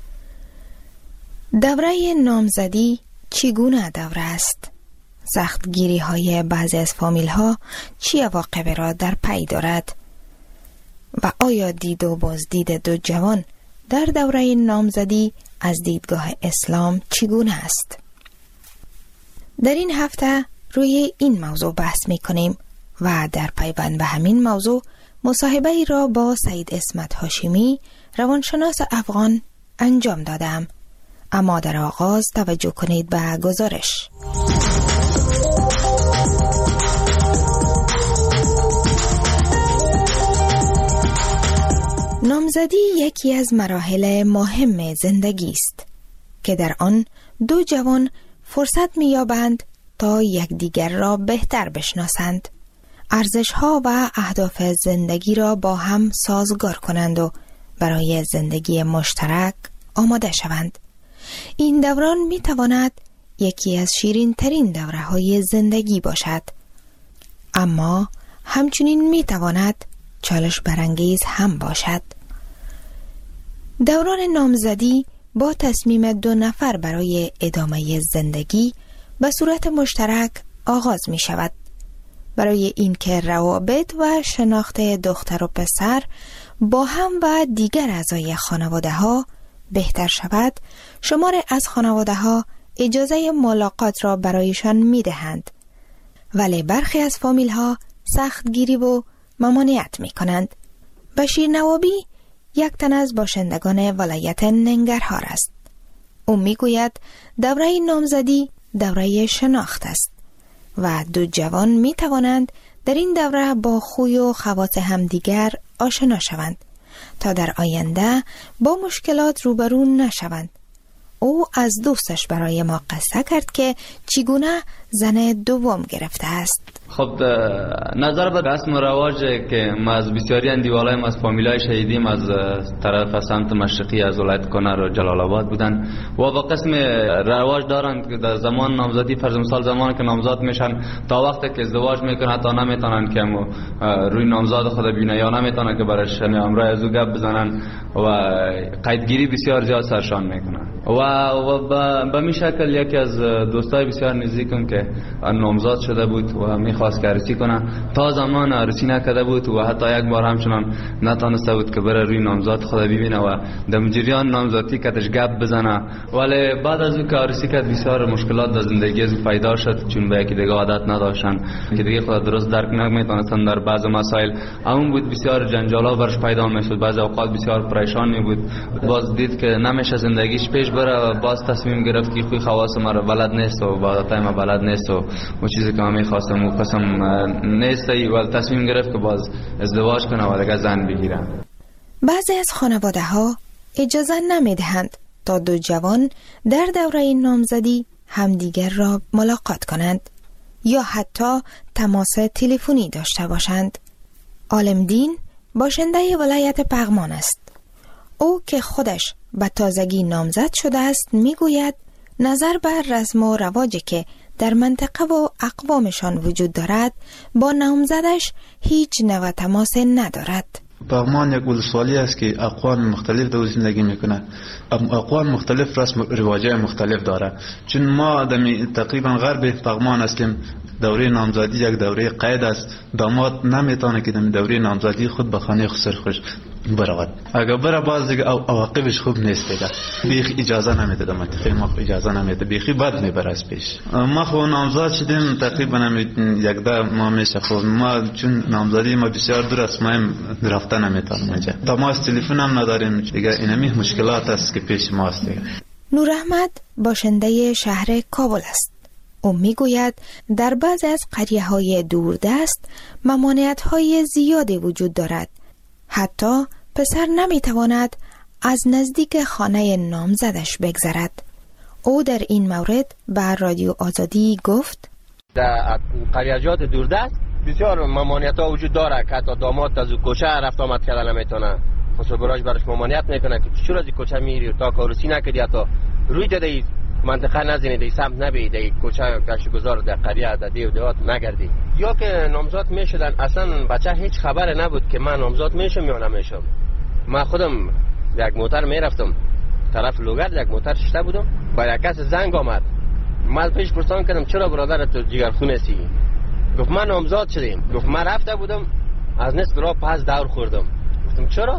دوره نامزدی چگونه دوره است؟ سختگیری های بعضی از فامیل ها چی عواقب را در پی دارد؟ و آیا دید و بازدید دو جوان در دوره نامزدی از دیدگاه اسلام چگونه است؟ در این هفته روی این موضوع بحث می کنیم و در پیوند به همین موضوع مصاحبه ای را با سید اسمت هاشمی، روانشناس افغان انجام دادم. اما در آغاز توجه کنید به گزارش. نامزدی یکی از مراحل مهم زندگی است که در آن دو جوان فرصت می‌یابند تا یکدیگر را بهتر بشناسند، ارزش‌ها و اهداف زندگی را با هم سازگار کنند و برای زندگی مشترک آماده شوند. این دوران می تواند یکی از شیرین ترین دوره های زندگی باشد، اما همچنین می تواند چالش برانگیز هم باشد. دوران نامزدی با تصمیم دو نفر برای ادامه زندگی به صورت مشترک آغاز می شود. برای اینکه روابط و شناخت دختر و پسر با هم و دیگر اعضای خانواده ها بهتر شود، شمار از خانواده ها اجازه ملاقات را برایشان می دهند، ولی برخی از فامیل ها سخت گیری و ممانعت می کنند. بشیر نوابی یک تن از باشندگان ولایت ننگرهار است. او می گوید دوره نامزدی دوره شناخت است و دو جوان می توانند در این دوره با خوی و خواص همدیگر آشنا شوند تا در آینده با مشکلات روبرو نشوند. او از دوستش برای ما قصه کرد که چگونه زن دوم گرفته است. خب نظر به رسم و رواج که ما از بسیاری اندیوالایم از فامیلای شهیدیم از طرف سمت مشرقی از ولایت کنر و جلال آباد بودن و با قسم رواج دارند که در زمان نامزدی، فرض مثال زمانی که نامزاد میشن تا وقتی که ازدواج میکنن حتی نمیتونن که روی نامزاد خود ببینن یا نمیتونن که برایش امرای از او گپ بزنن و قیدگیری بسیار زیاد سرشان میکنن و, و به می شکل یکی از دوستای بسیار نزدیکم که نامزاد شده بود و میخواست که عروسی کنه، تا زمان عروسی نکرده بود و حتی یک بار همچنان نتانسته بود که بره روی نامزاد خود ببینه و در جریان نامزادی کتش گپ بزنه. ولی بعد از اون که عروسی کرد بسیار مشکلات در زندگی از پیدا شد، چون به یکی دیگه عادت نداشتن که دیگه خود درست درک نمیتونستن در بعض مسائل. همون بود بسیار جنجالا برش پیدا میشد، بعضی اوقات بسیار پریشان می بود. باز دید که نمیشه زندگیش پیش بره و باز تصمیم گرفت که خوی خواص ما بلد نیست و عادتای ما بلد نیست و اون چیزی که من می‌خواستم و قسم نیست و تصمیم گرفت که باز ازدواج کنه و دیگه زن بگیره. بعضی از خانواده ها اجازه نمیدهند تا دو جوان در دوره نامزدی همدیگر را ملاقات کنند یا حتی تماس تلفنی داشته باشند. عالمدین باشنده ولایت پغمان است. او که خودش به تازگی نامزد شده است میگوید نظر بر رسم و رواجی که در منطقه و اقوامشان وجود دارد با نامزدش هیچ نوع تماس ندارد. پغمان یک ولسوالی است که اقوام مختلف در زندگی میکنه. اقوام مختلف رسم و رواجای مختلف داره. چون ما دمی تقریبا غرب پغمان هستیم، دوره نامزدی یک دوره قید است. داماد نمیتونه که دمی دوره نامزدی خود به خانه خسر خوش برود. اگر بره باز دیگه عواقبش خوب نیست دیگه. بیخ اجازه نمیده، در منطقه ما اجازه نمیده، بیخی بد میبره از پیش. ما خو نامزد شدیم تقریبا یک ده ما میشه. خب ما چون نامزدی ما بسیار دور است، ما رفتن نمیتونیم اینجا. تماس تلفن هم نداریم دیگه. اینمی مشکلات است که پیش ما است دیگه. نور احمد باشنده شهر کابل است. او میگوید در بعضی از قریه های دوردست ممانعت های زیادی وجود دارد. حتی پسر نمیتواند از نزدیک خانه نامزدش بگذرد. او در این مورد به رادیو آزادی گفت در قریه‌جات دوردست بسیار ممانعت ها وجود داره که حتی داماد از کوچه رفت آمد کردن نمیتونه. خسرو براش برش ممانعت میکنه که چرا از کوچه میری تا کارسی نکردی، حتی روی دادی منطقه نزنی، دی سمت نبی، دی کوچه گشت گذار در قریه در دیو دیوات نگردی. یا که نامزاد میشدن اصلا بچه هیچ خبر نبود که من نامزاد میشم یا نمیشم. من خودم یک موتر میرفتم طرف لوگرد، یک موتر شته بودم، با یک کس زنگ آمد. من پیش پرسان کردم چرا برادر تو جگرخونه سی؟ گفت من نامزاد شدیم. گفت من رفته بودم از نصف راه پس دور خوردم. گفتم چرا؟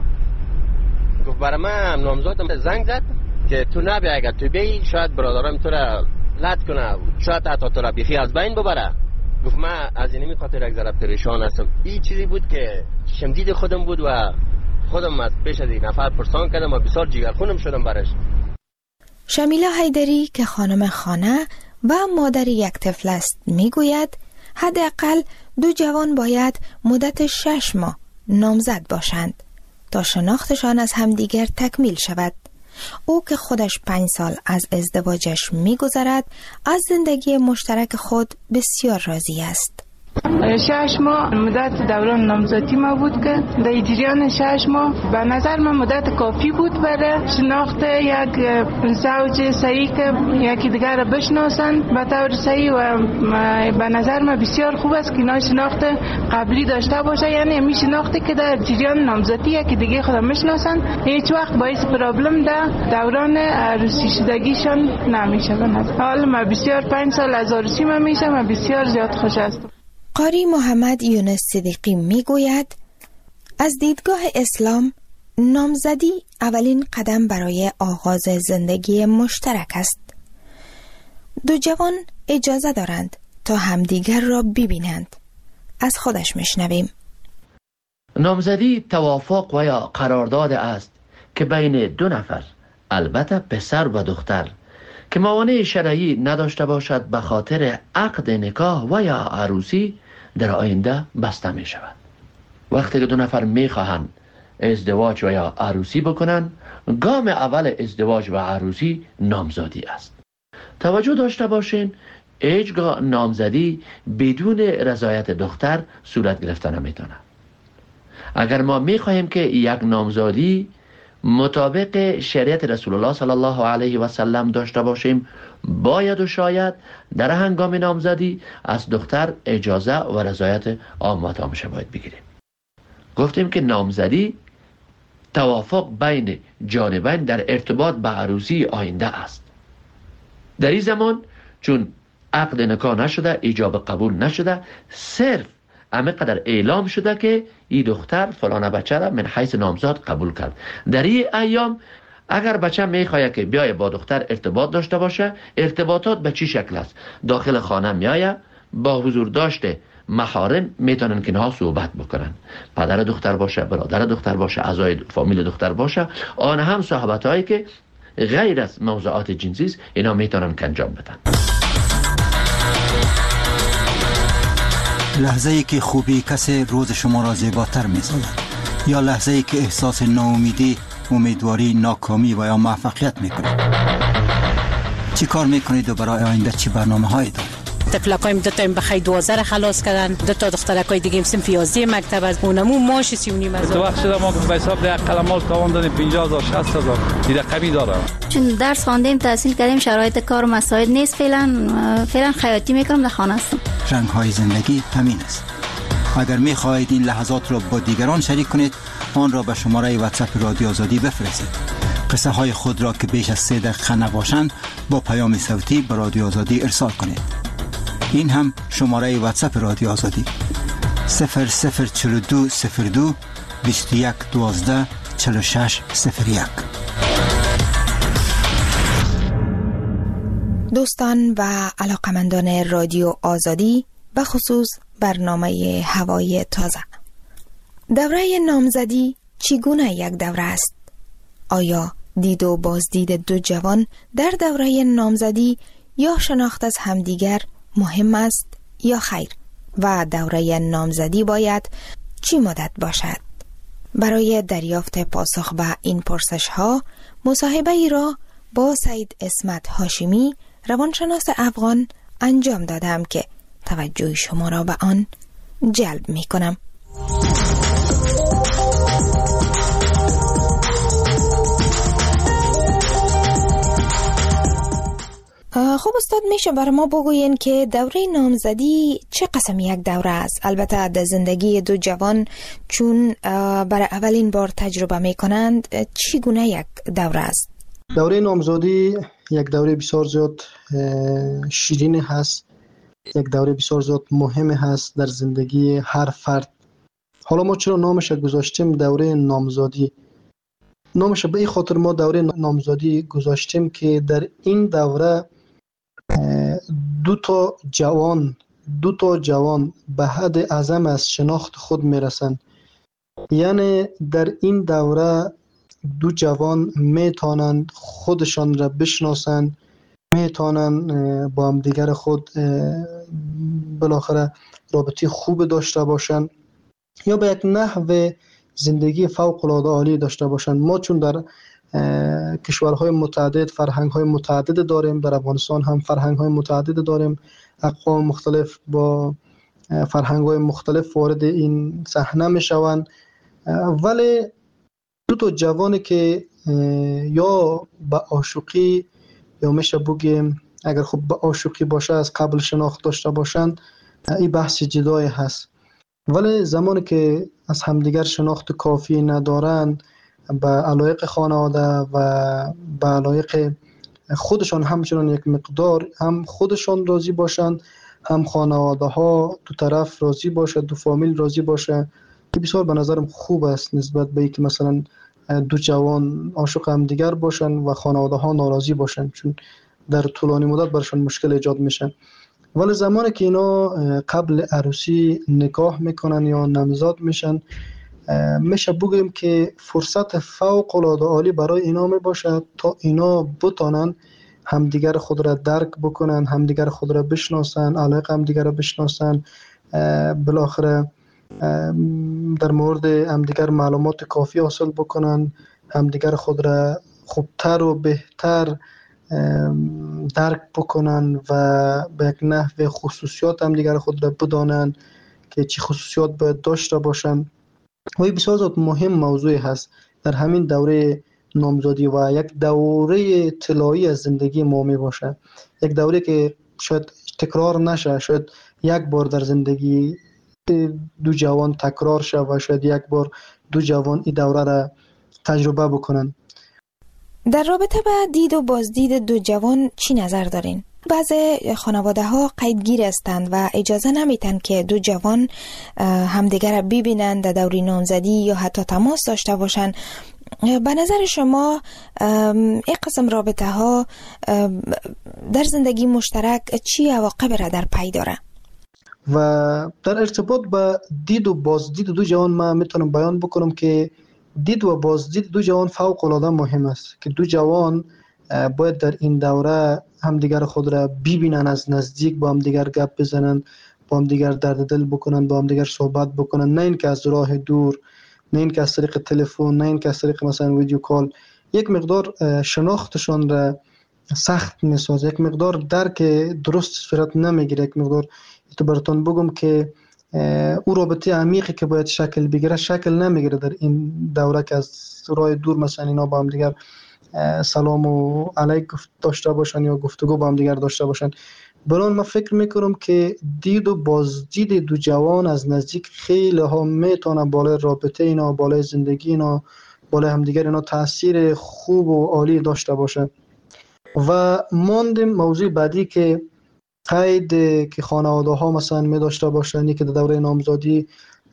گفت برای من نامزادم زنگ زد که تو نبی، اگر تو بی شاید برادرم تو را لط کنه، شاید حتی تو را بیخی از بین ببره. گفت من از اینمی خاطر یک ذره پریشان هستم. این چیزی بود که شمدید خودم بود و خودم از پیش از این نفر پرسان کردم و بسیار جگرخونم شدم برش. شمیلا حیدری که خانم خانه و مادر یک طفل است میگوید حداقل دو جوان باید مدت شش ماه نامزد باشند تا شناختشان از همدیگر تکمیل شود او که خودش پنج سال از ازدواجش می‌گذرد از زندگی مشترک خود بسیار راضی است. شش ماه مدت دوران نامزدی ما بود که در جریان شش ماه به نظر من مدت کافی بود برای شناخت یک زوج صحیح که یکی دیگر را بشناسند به طور صحیح و به نظر من بسیار خوب است که اینا شناخت قبلی داشته باشه، یعنی می شناختی که در جریان نامزدی یکی دیگه خود میشناسند هیچ وقت باعث پرابلم در دوران عروسی شدگیشان نمیشه. حالا من بسیار پنج سال از عروسی من میشم و بسیار زیاد خوش هستم. قاری محمد یونس صدیقی می گوید از دیدگاه اسلام نامزدی اولین قدم برای آغاز زندگی مشترک است. دو جوان اجازه دارند تا همدیگر را ببینند. از خودش میشنویم. نامزدی توافق و یا قرارداد است که بین دو نفر، البته پسر و دختر، که موانع شرعی نداشته باشد به خاطر عقد نکاح و یا عروسی در آینده بسته می شود. وقتی که دو نفر می خواهند ازدواج و یا عروسی بکنند، گام اول ازدواج و عروسی نامزدی است. توجه داشته باشین هیچگاه نامزدی بدون رضایت دختر صورت گرفته نمیتونه. اگر ما می خواهیم که یک نامزدی مطابق شریعت رسول الله صلی الله علیه و سلم داشته باشیم، باید و شاید در هنگام نامزدی از دختر اجازه و رضایت عامه میشه باید بگیریم. گفتیم که نامزدی توافق بین جانبین در ارتباط به عروسی آینده است. در این زمان چون عقد نکاح نشده، ایجاب قبول نشده، صرف همه قدر اعلام شده که این دختر فلانه بچه را من حیث نامزاد قبول کرد. در این ایام اگر بچه میخواد که بیای با دختر ارتباط داشته باشه، ارتباطات به چی شکل است؟ داخل خانه میایه، با حضور داشته محارم میتونن که اینها صحبت بکنن، پدر دختر باشه، برادر دختر باشه، اعضای فامیل دختر باشه، آن هم صحبت هایی که غیر از موضوعات جنسی است اینا میتونن که انجام بدن. لحظه ای که خوبی کسی روز شما را زیباتر می‌سازد، یا لحظه ای که احساس ناامیدی، امیدواری، ناکامی و یا موفقیت میکنید. چی کار میکنید و برای آینده چی برنامه هایی دارید؟ تفلکایم دو تا بخی دوازده خلاص کردن، دو تا دخترکای دیگه صنف یازده مکتب از اونمو ماش سی و نیم هزار. تو وقت شده ما به حساب ده قلمال تاوان دادیم پنجاه هزار شصت هزار دیگه کمی داره. چون درس خواندیم، تحصیل کردیم، شرایط کار و مساعد نیست، فعلا فعلا خیاطی میکنم، در خانه هستم. رنگ های زندگی همین است. اگر میخواهید این لحظات را با دیگران شریک کنید، آن را به شماره واتساپ رادیو آزادی بفرستید. قصه های خود را که بیش از سه دقیقه نباشند با پیام صوتی به رادیو آزادی ارسال کنید. این هم شماره واتساپ رادیو آزادی صفر صفر چهل و دو صفر دو بیست و یک دوازده چهل و شش صفر یک. دوستان و علاقمندان رادیو آزادی، به خصوص برنامه هوای تازه، دوره نامزدی چگونه یک دوره است؟ آیا دید و بازدید دو جوان در دوره نامزدی یا شناخت از همدیگر مهم است یا خیر؟ و دوره نامزدی باید چی مدت باشد؟ برای دریافت پاسخ به این پرسش ها مصاحبه ای را با سید اسمت هاشمی، روانشناس افغان انجام دادم که توجه شما را به آن جلب می کنم. خب استاد، میشه برای ما بگوین که دوره نامزدی چه قسم یک دوره است؟ البته در زندگی دو جوان چون برای اولین بار تجربه میکنند، چگونه یک دوره است؟ دوره نامزدی یک دوره بسیار زیاد شیرین هست، یک دوره بسیار زیاد مهم هست در زندگی هر فرد. حالا ما چرا نامش گذاشتیم دوره نامزدی؟ نامش به این خاطر ما دوره نامزدی گذاشتیم که در این دوره دو تا جوان دو تا جوان به حد اعظم از شناخت خود میرسن. یعنی در این دوره دو جوان میتونن خودشان را بشناسن، میتونن با هم دیگر خود بالاخره رابطه خوب داشته باشن یا به یک نحو زندگی فوق العاده عالی داشته باشن. ما چون در کشورهای متعدد فرهنگ‌های متعدد داریم. در افغانستان هم فرهنگ‌های متعدد داریم، اقوام مختلف با فرهنگ‌های مختلف وارد این صحنه میشوند، ولی دو تا جوانی که یا به عاشقی یا میشه بگیم اگر خب به عاشقی باشه از قبل شناخت داشته باشند، این بحث جدایی هست. ولی زمانی که از همدیگر شناخت کافی ندارند، به علایق خانواده و به علایق خودشان همچنان یک مقدار هم خودشان راضی باشند، هم خانواده ها دو طرف راضی باشه، دو فامیل راضی باشه، که بسیار به نظرم خوب است نسبت به اینکه مثلا دو جوان عاشق هم دیگر باشن و خانواده ها ناراضی باشن، چون در طولانی مدت برشان مشکل ایجاد میشه. ولی زمانی که اینا قبل عروسی نکاح میکنن یا نامزاد میشن، میشه بگیم که فرصت فوق العاده عالی برای اینا میباشه تا اینا بتانن همدیگر خود را درک بکنن، همدیگر خود را بشناسن، علاقه همدیگر را بشناسن، بالاخره در مورد همدیگر معلومات کافی حاصل بکنن، همدیگر خود را خوبتر و بهتر درک بکنن و به یک نحو خصوصیات همدیگر خود را بدانن که چه خصوصیات باید داشته باشن. و این بسیار زیاد مهم موضوعی هست در همین دوره نامزادی و یک دوره طلایی از زندگی ما می باشه، یک دوره که شاید تکرار نشه، شاید یک بار در زندگی دو جوان تکرار شه و شاید یک بار دو جوان این دوره را تجربه بکنن. در رابطه با دید و بازدید دو جوان چی نظر دارین؟ بعضی خانواده ها قیدگیر هستند و اجازه نمیتن که دو جوان همدیگر را ببینند در دوره نامزدی یا حتی تماس داشته باشند. به نظر شما این قسم رابطه ها در زندگی مشترک چی عواقب را در پی داره؟ و در ارتباط با دید و بازدید دو جوان ما میتونم بیان بکنم که دید و بازدید دو جوان فوق العاده مهم است که دو جوان باید در این دوره همدیگر خود را ببینن، از نزدیک با همدیگر گپ بزنن، با همدیگر درد دل بکنن، با همدیگر صحبت بکنن، نه اینکه از راه دور، نه اینکه از طریق تلفن، نه اینکه از طریق مثلا ویدیو کال. یک مقدار شناختشان را سخت میسازه، یک مقدار درک درست صورت نمیگیره، یک مقدار تو براتون بگم که او رابطه عمیقی که باید شکل بگیره شکل نمیگیره در این دوره که از راه دور مثلا اینا با هم دیگر سلام و علیک داشته باشن یا گفتگو با هم دیگر داشته باشن. برای من فکر میکنم که دید و بازدید دو جوان از نزدیک خیلی ها میتونه بالای رابطه اینا، بالای زندگی اینا، بالای همدیگر اینا تاثیر خوب و عالی داشته باشه. و ماندیم موضوع بعدی که قید که خانواده ها مثلا می داشته باشن، که در دوره نامزادی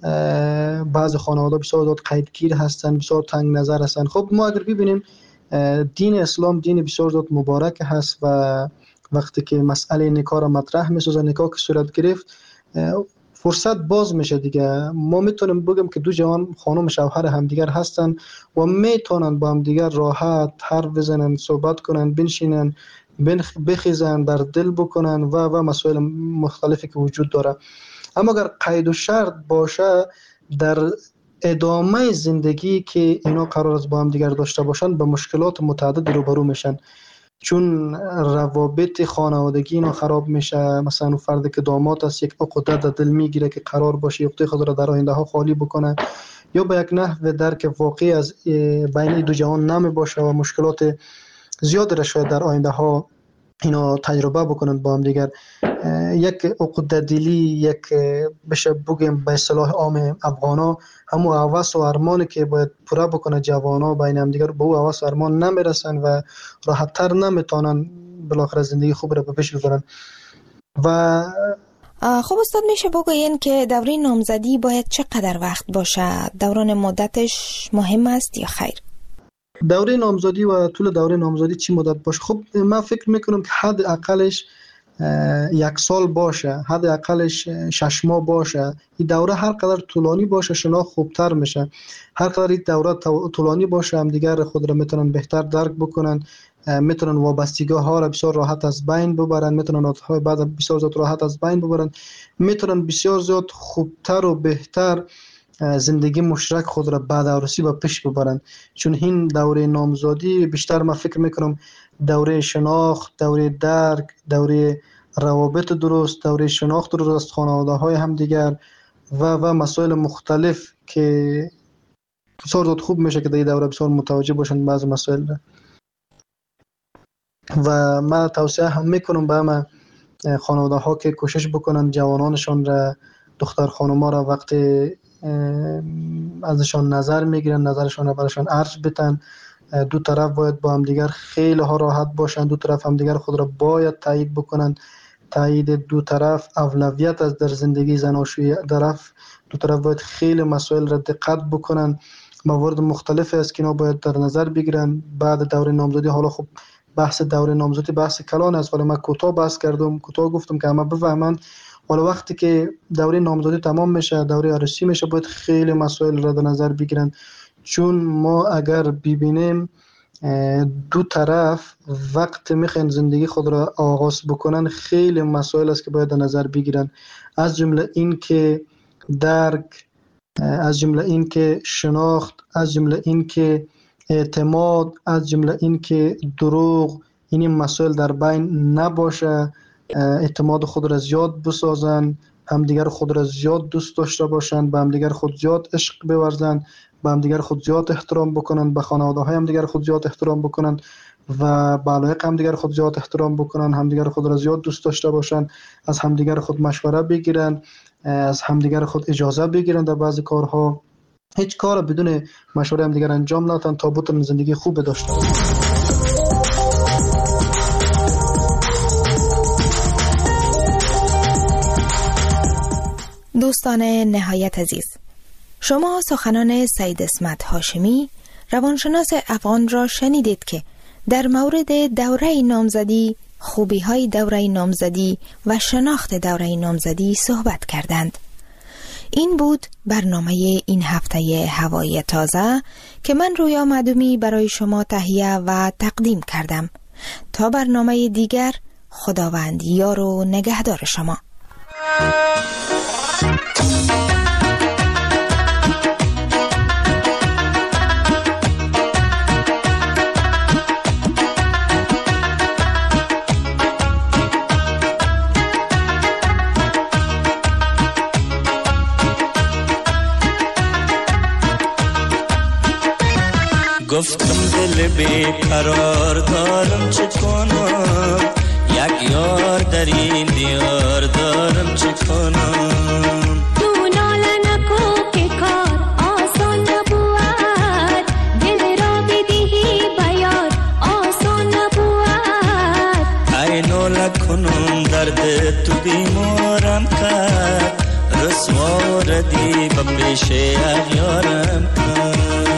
بعض خانواده بسیار زیاد قیدگیر هستن، بسیار تنگ نظر هستن. خب ما اگر ببینیم دین اسلام دین بسیار زیاد مبارک هست و وقتی که مسئله نکاح را مطرح می‌سازه، نکاح که صورت گرفت، فرصت باز میشه دیگه. ما میتونیم بگیم که دو جوان خانم شوهر همدیگر هستن و میتونن با همدیگر راحت حرف بزنن، صحبت کنن، بنشینن، بخیزن، در دل بکنن و و مسائل مختلفی که وجود داره. اما اگر قید و شرط باشه در ادامه زندگی که اینا قرار است با هم دیگر داشته باشن، به مشکلات متعدد روبرو میشن، چون روابط خانوادگی اینا خراب میشه. مثلا اون فردی که داماد است یک عقده در دل میگیره که قرار باشه عقده خود را در آینده ها خالی بکنه، یا به یک نحو درک واقعی از بین دو جوان نمی باشه و مشکلات زیاد را شاید در آینده ها اینا تجربه بکنن با هم دیگر. یک عقده دلی، یک بشه بگیم به اصطلاح عام افغانا همون هوس و ارمانی که باید پوره بکنه جوانا بین هم دیگر، به اون هوس و ارمان نمیرسن و راحت تر نمیتونن بالاخره زندگی خوب را به پیش ببرن. و خب استاد میشه بگوین که دوره نامزدی باید چقدر وقت باشه؟ دوران مدتش مهم است یا خیر؟ دوره نامزدی و طول دوره نامزدی چی مدت باشه؟ خب من فکر میکنم که حد اقلش یک سال باشه، حد اقلش شش ماه باشه. این دوره هر قدر طولانی باشه شناخت خوبتر میشه. هر قدر این دوره طولانی باشه هم دیگر خود را میتونن بهتر درک بکنن، میتونن وابستگی ها را بسیار راحت از بین ببرن، میتونن عادت های بعد بسیار زیاد راحت از بین ببرن، میتونن بسیار زیاد خوبتر و بهتر زندگی مشترک خود را بعد عروسی به پیش ببرند. چون این دوره نامزادی بیشتر من فکر میکنم دوره شناخت، دوره درک، دوره روابط درست، دوره شناخت درست، خانواده های همدیگر و و مسائل مختلف که بسیار زود خوب میشه که در این دوره بسیار متوجه باشند بعض مسائل را. و من توصیه هم میکنم به همه خانواده ها که کوشش بکنن جوانانشان را، دختر خانوما را وقتی ازشان نظر میگیرن نظرشان را برشان عرض بتن. دو طرف باید با هم دیگر خیلی ها راحت باشن، دو طرف هم دیگر خود را باید تایید بکنن. تایید دو طرف اولویت از در زندگی زناشویی طرف. دو طرف باید خیلی مسائل را دقت بکنن. موارد مختلف است که اینا باید در نظر بگیرن بعد دوره نامزدی. حالا خب بحث دوره نامزدی بحث کلان است، ولی من کوتاه بحث کردم، کوتاه گفتم که همه بفهمن. حالا وقتی که دوره نامزدی تمام میشه، دوره عروسی میشه، باید خیلی مسائل را در نظر بگیرن. چون ما اگر ببینیم دو طرف وقت میخوان زندگی خود را آغاز بکنن، خیلی مسائل است که باید در نظر بگیرن. از جمله این که درک، از جمله این که شناخت، از جمله این که اعتماد، از جمله این که دروغ، این مسائل در بین نباشه. اعتماد خود را زیاد بسازن، همدیگر خود را زیاد دوست داشته باشند، به همدیگر خود زیاد عشق بورزند، به همدیگر خود زیاد احترام بکنند، به خانواده های همدیگر خود زیاد احترام بکنند و به علایق همدیگر خود زیاد احترام بکنند، همدیگر خود را زیاد دوست داشته باشند، از همدیگر خود مشوره بگیرند، از همدیگر خود اجازه بگیرند در بعضی کارها. هیچ کار بدون مشوره همدیگر انجام ندن تا بتونن زندگی خوب داشته باشند. دوستان نهایت عزیز، شما سخنان سید اسمت هاشمی روانشناس افغان را شنیدید که در مورد دوره نامزدی، خوبی های دوره نامزدی و شناخت دوره نامزدی صحبت کردند. این بود برنامه این هفته هوای تازه که من رویا معدومی برای شما تهیه و تقدیم کردم. تا برنامه دیگر، خداوند یار و نگهدار شما. گفتم دل بیقرار دارم چه کنم، یک یار در این دیار دارم چه کنم. تو ناله نکو که کار آسان نبود، دل را بدهی بیار آسان نبود. ای ناله کنم درد تو بیمارم کرد، رسوا ردی به پیش اغیارم کرد.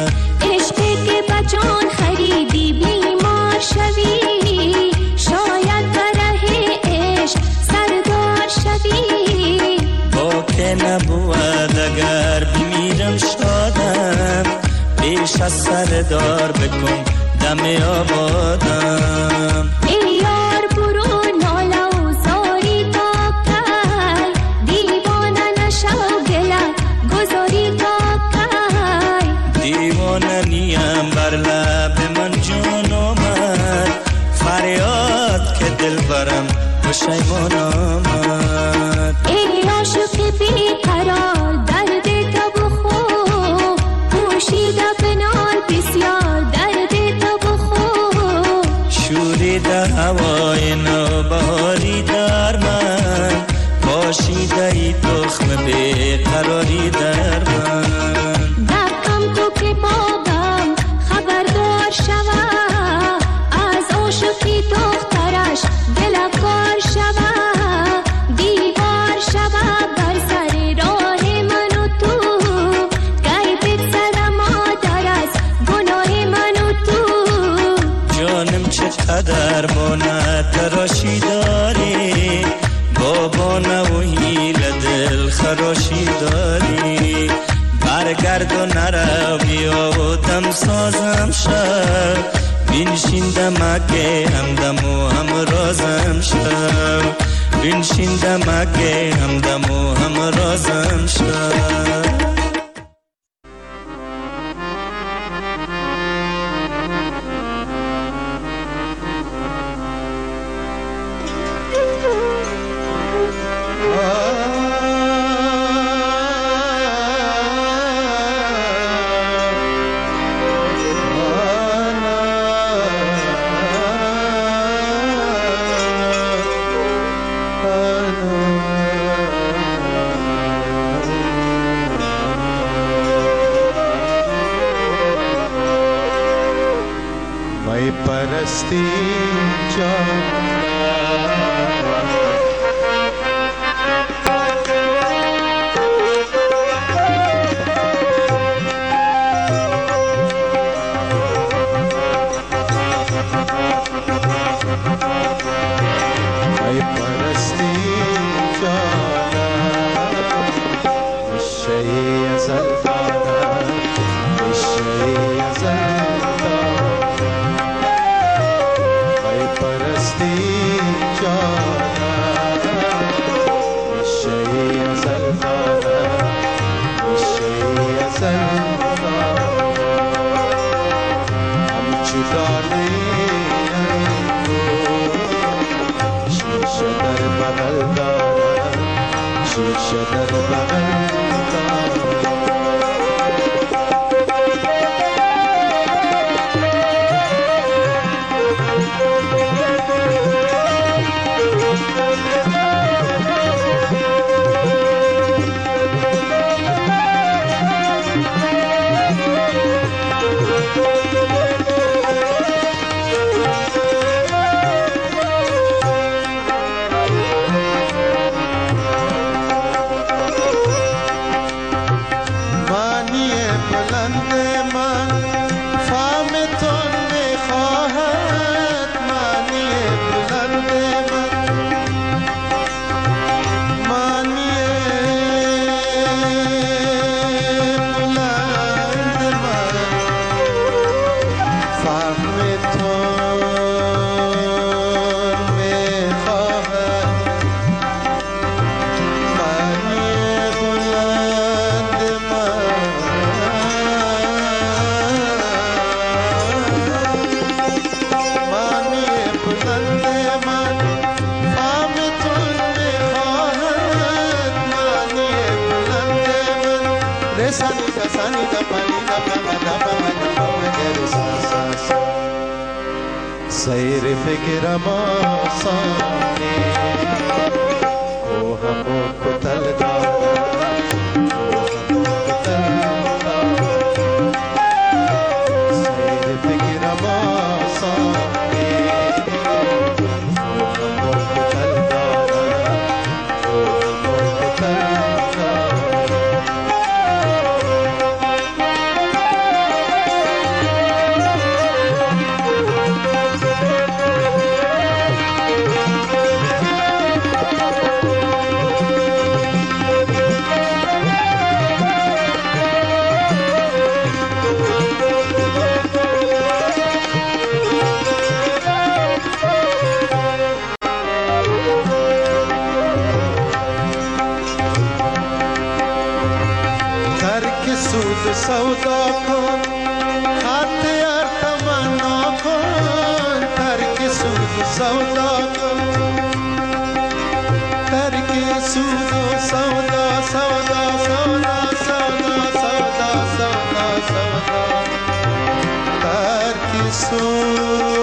جان خریدی بیمار شوی، شاید بره عشق سردار شوی. با که نبود اگر بمیرم شادم، پیش از سردار بکن دم آبادم. ای یار برو ناله و زاری تا کی، دیوانه نشو گله گذاری تا کی. دیوانه نیم بر لب من جون آمد، فریاد که دل برم پشیمان آمد. ای عاشق بیقرار درد تو بخور، پوشیده بنال بسیار درد تو بخور. شوریده هوای نوبهاری در من، پاشیده ای تخم بیقراری در من. دقم تو که بابم خبردار شوه، از عاشقی دخترش دل کار شوه. دیوار شوه بر سر راه من و تو، گیبت سر مادر از گناه من و تو. جانم چقدر بانه تراشی داری، بابا نو هیل دل خراشی داری. برگرد و نرو بیا و دم سازم شد، بینشین دمکه همدم و هم رازم شد. بینشین دمکه همدم و هم رازم شد. मैं परस्ती सैर फिक्र मासाने को हमो कुतल सैर फिक्र मासाने को हमो कुतल सौदा कौन खाते यार तमन्ना कौन तरक सूद सौदा कौन तरक सूद सौदा सौदा सौदा सौदा सौदा सौदा सौदा तरक सूद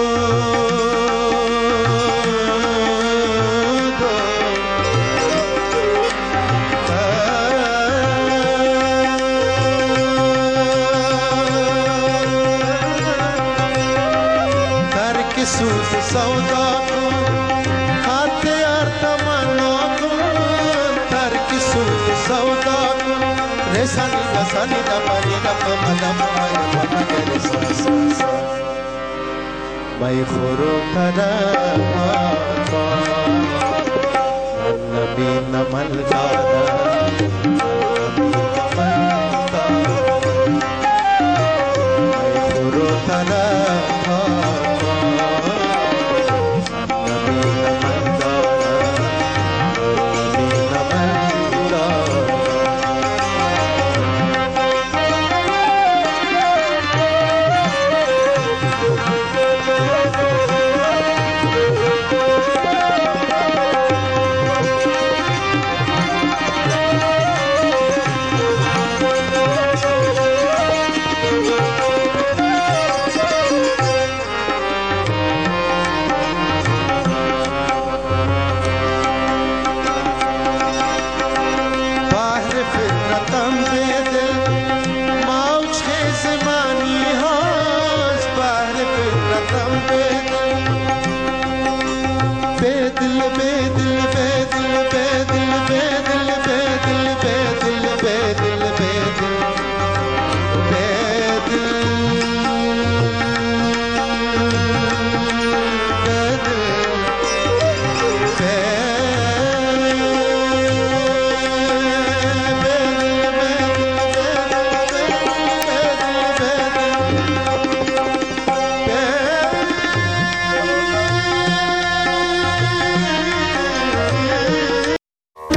सूद सौदा को खाते यार तमन्ना को तरक सूद सौदा को रेसानी दसानी दपानी दपमा दपमा दपमा करे सा सा सा मैं खुरो तरा नबी नमल जादा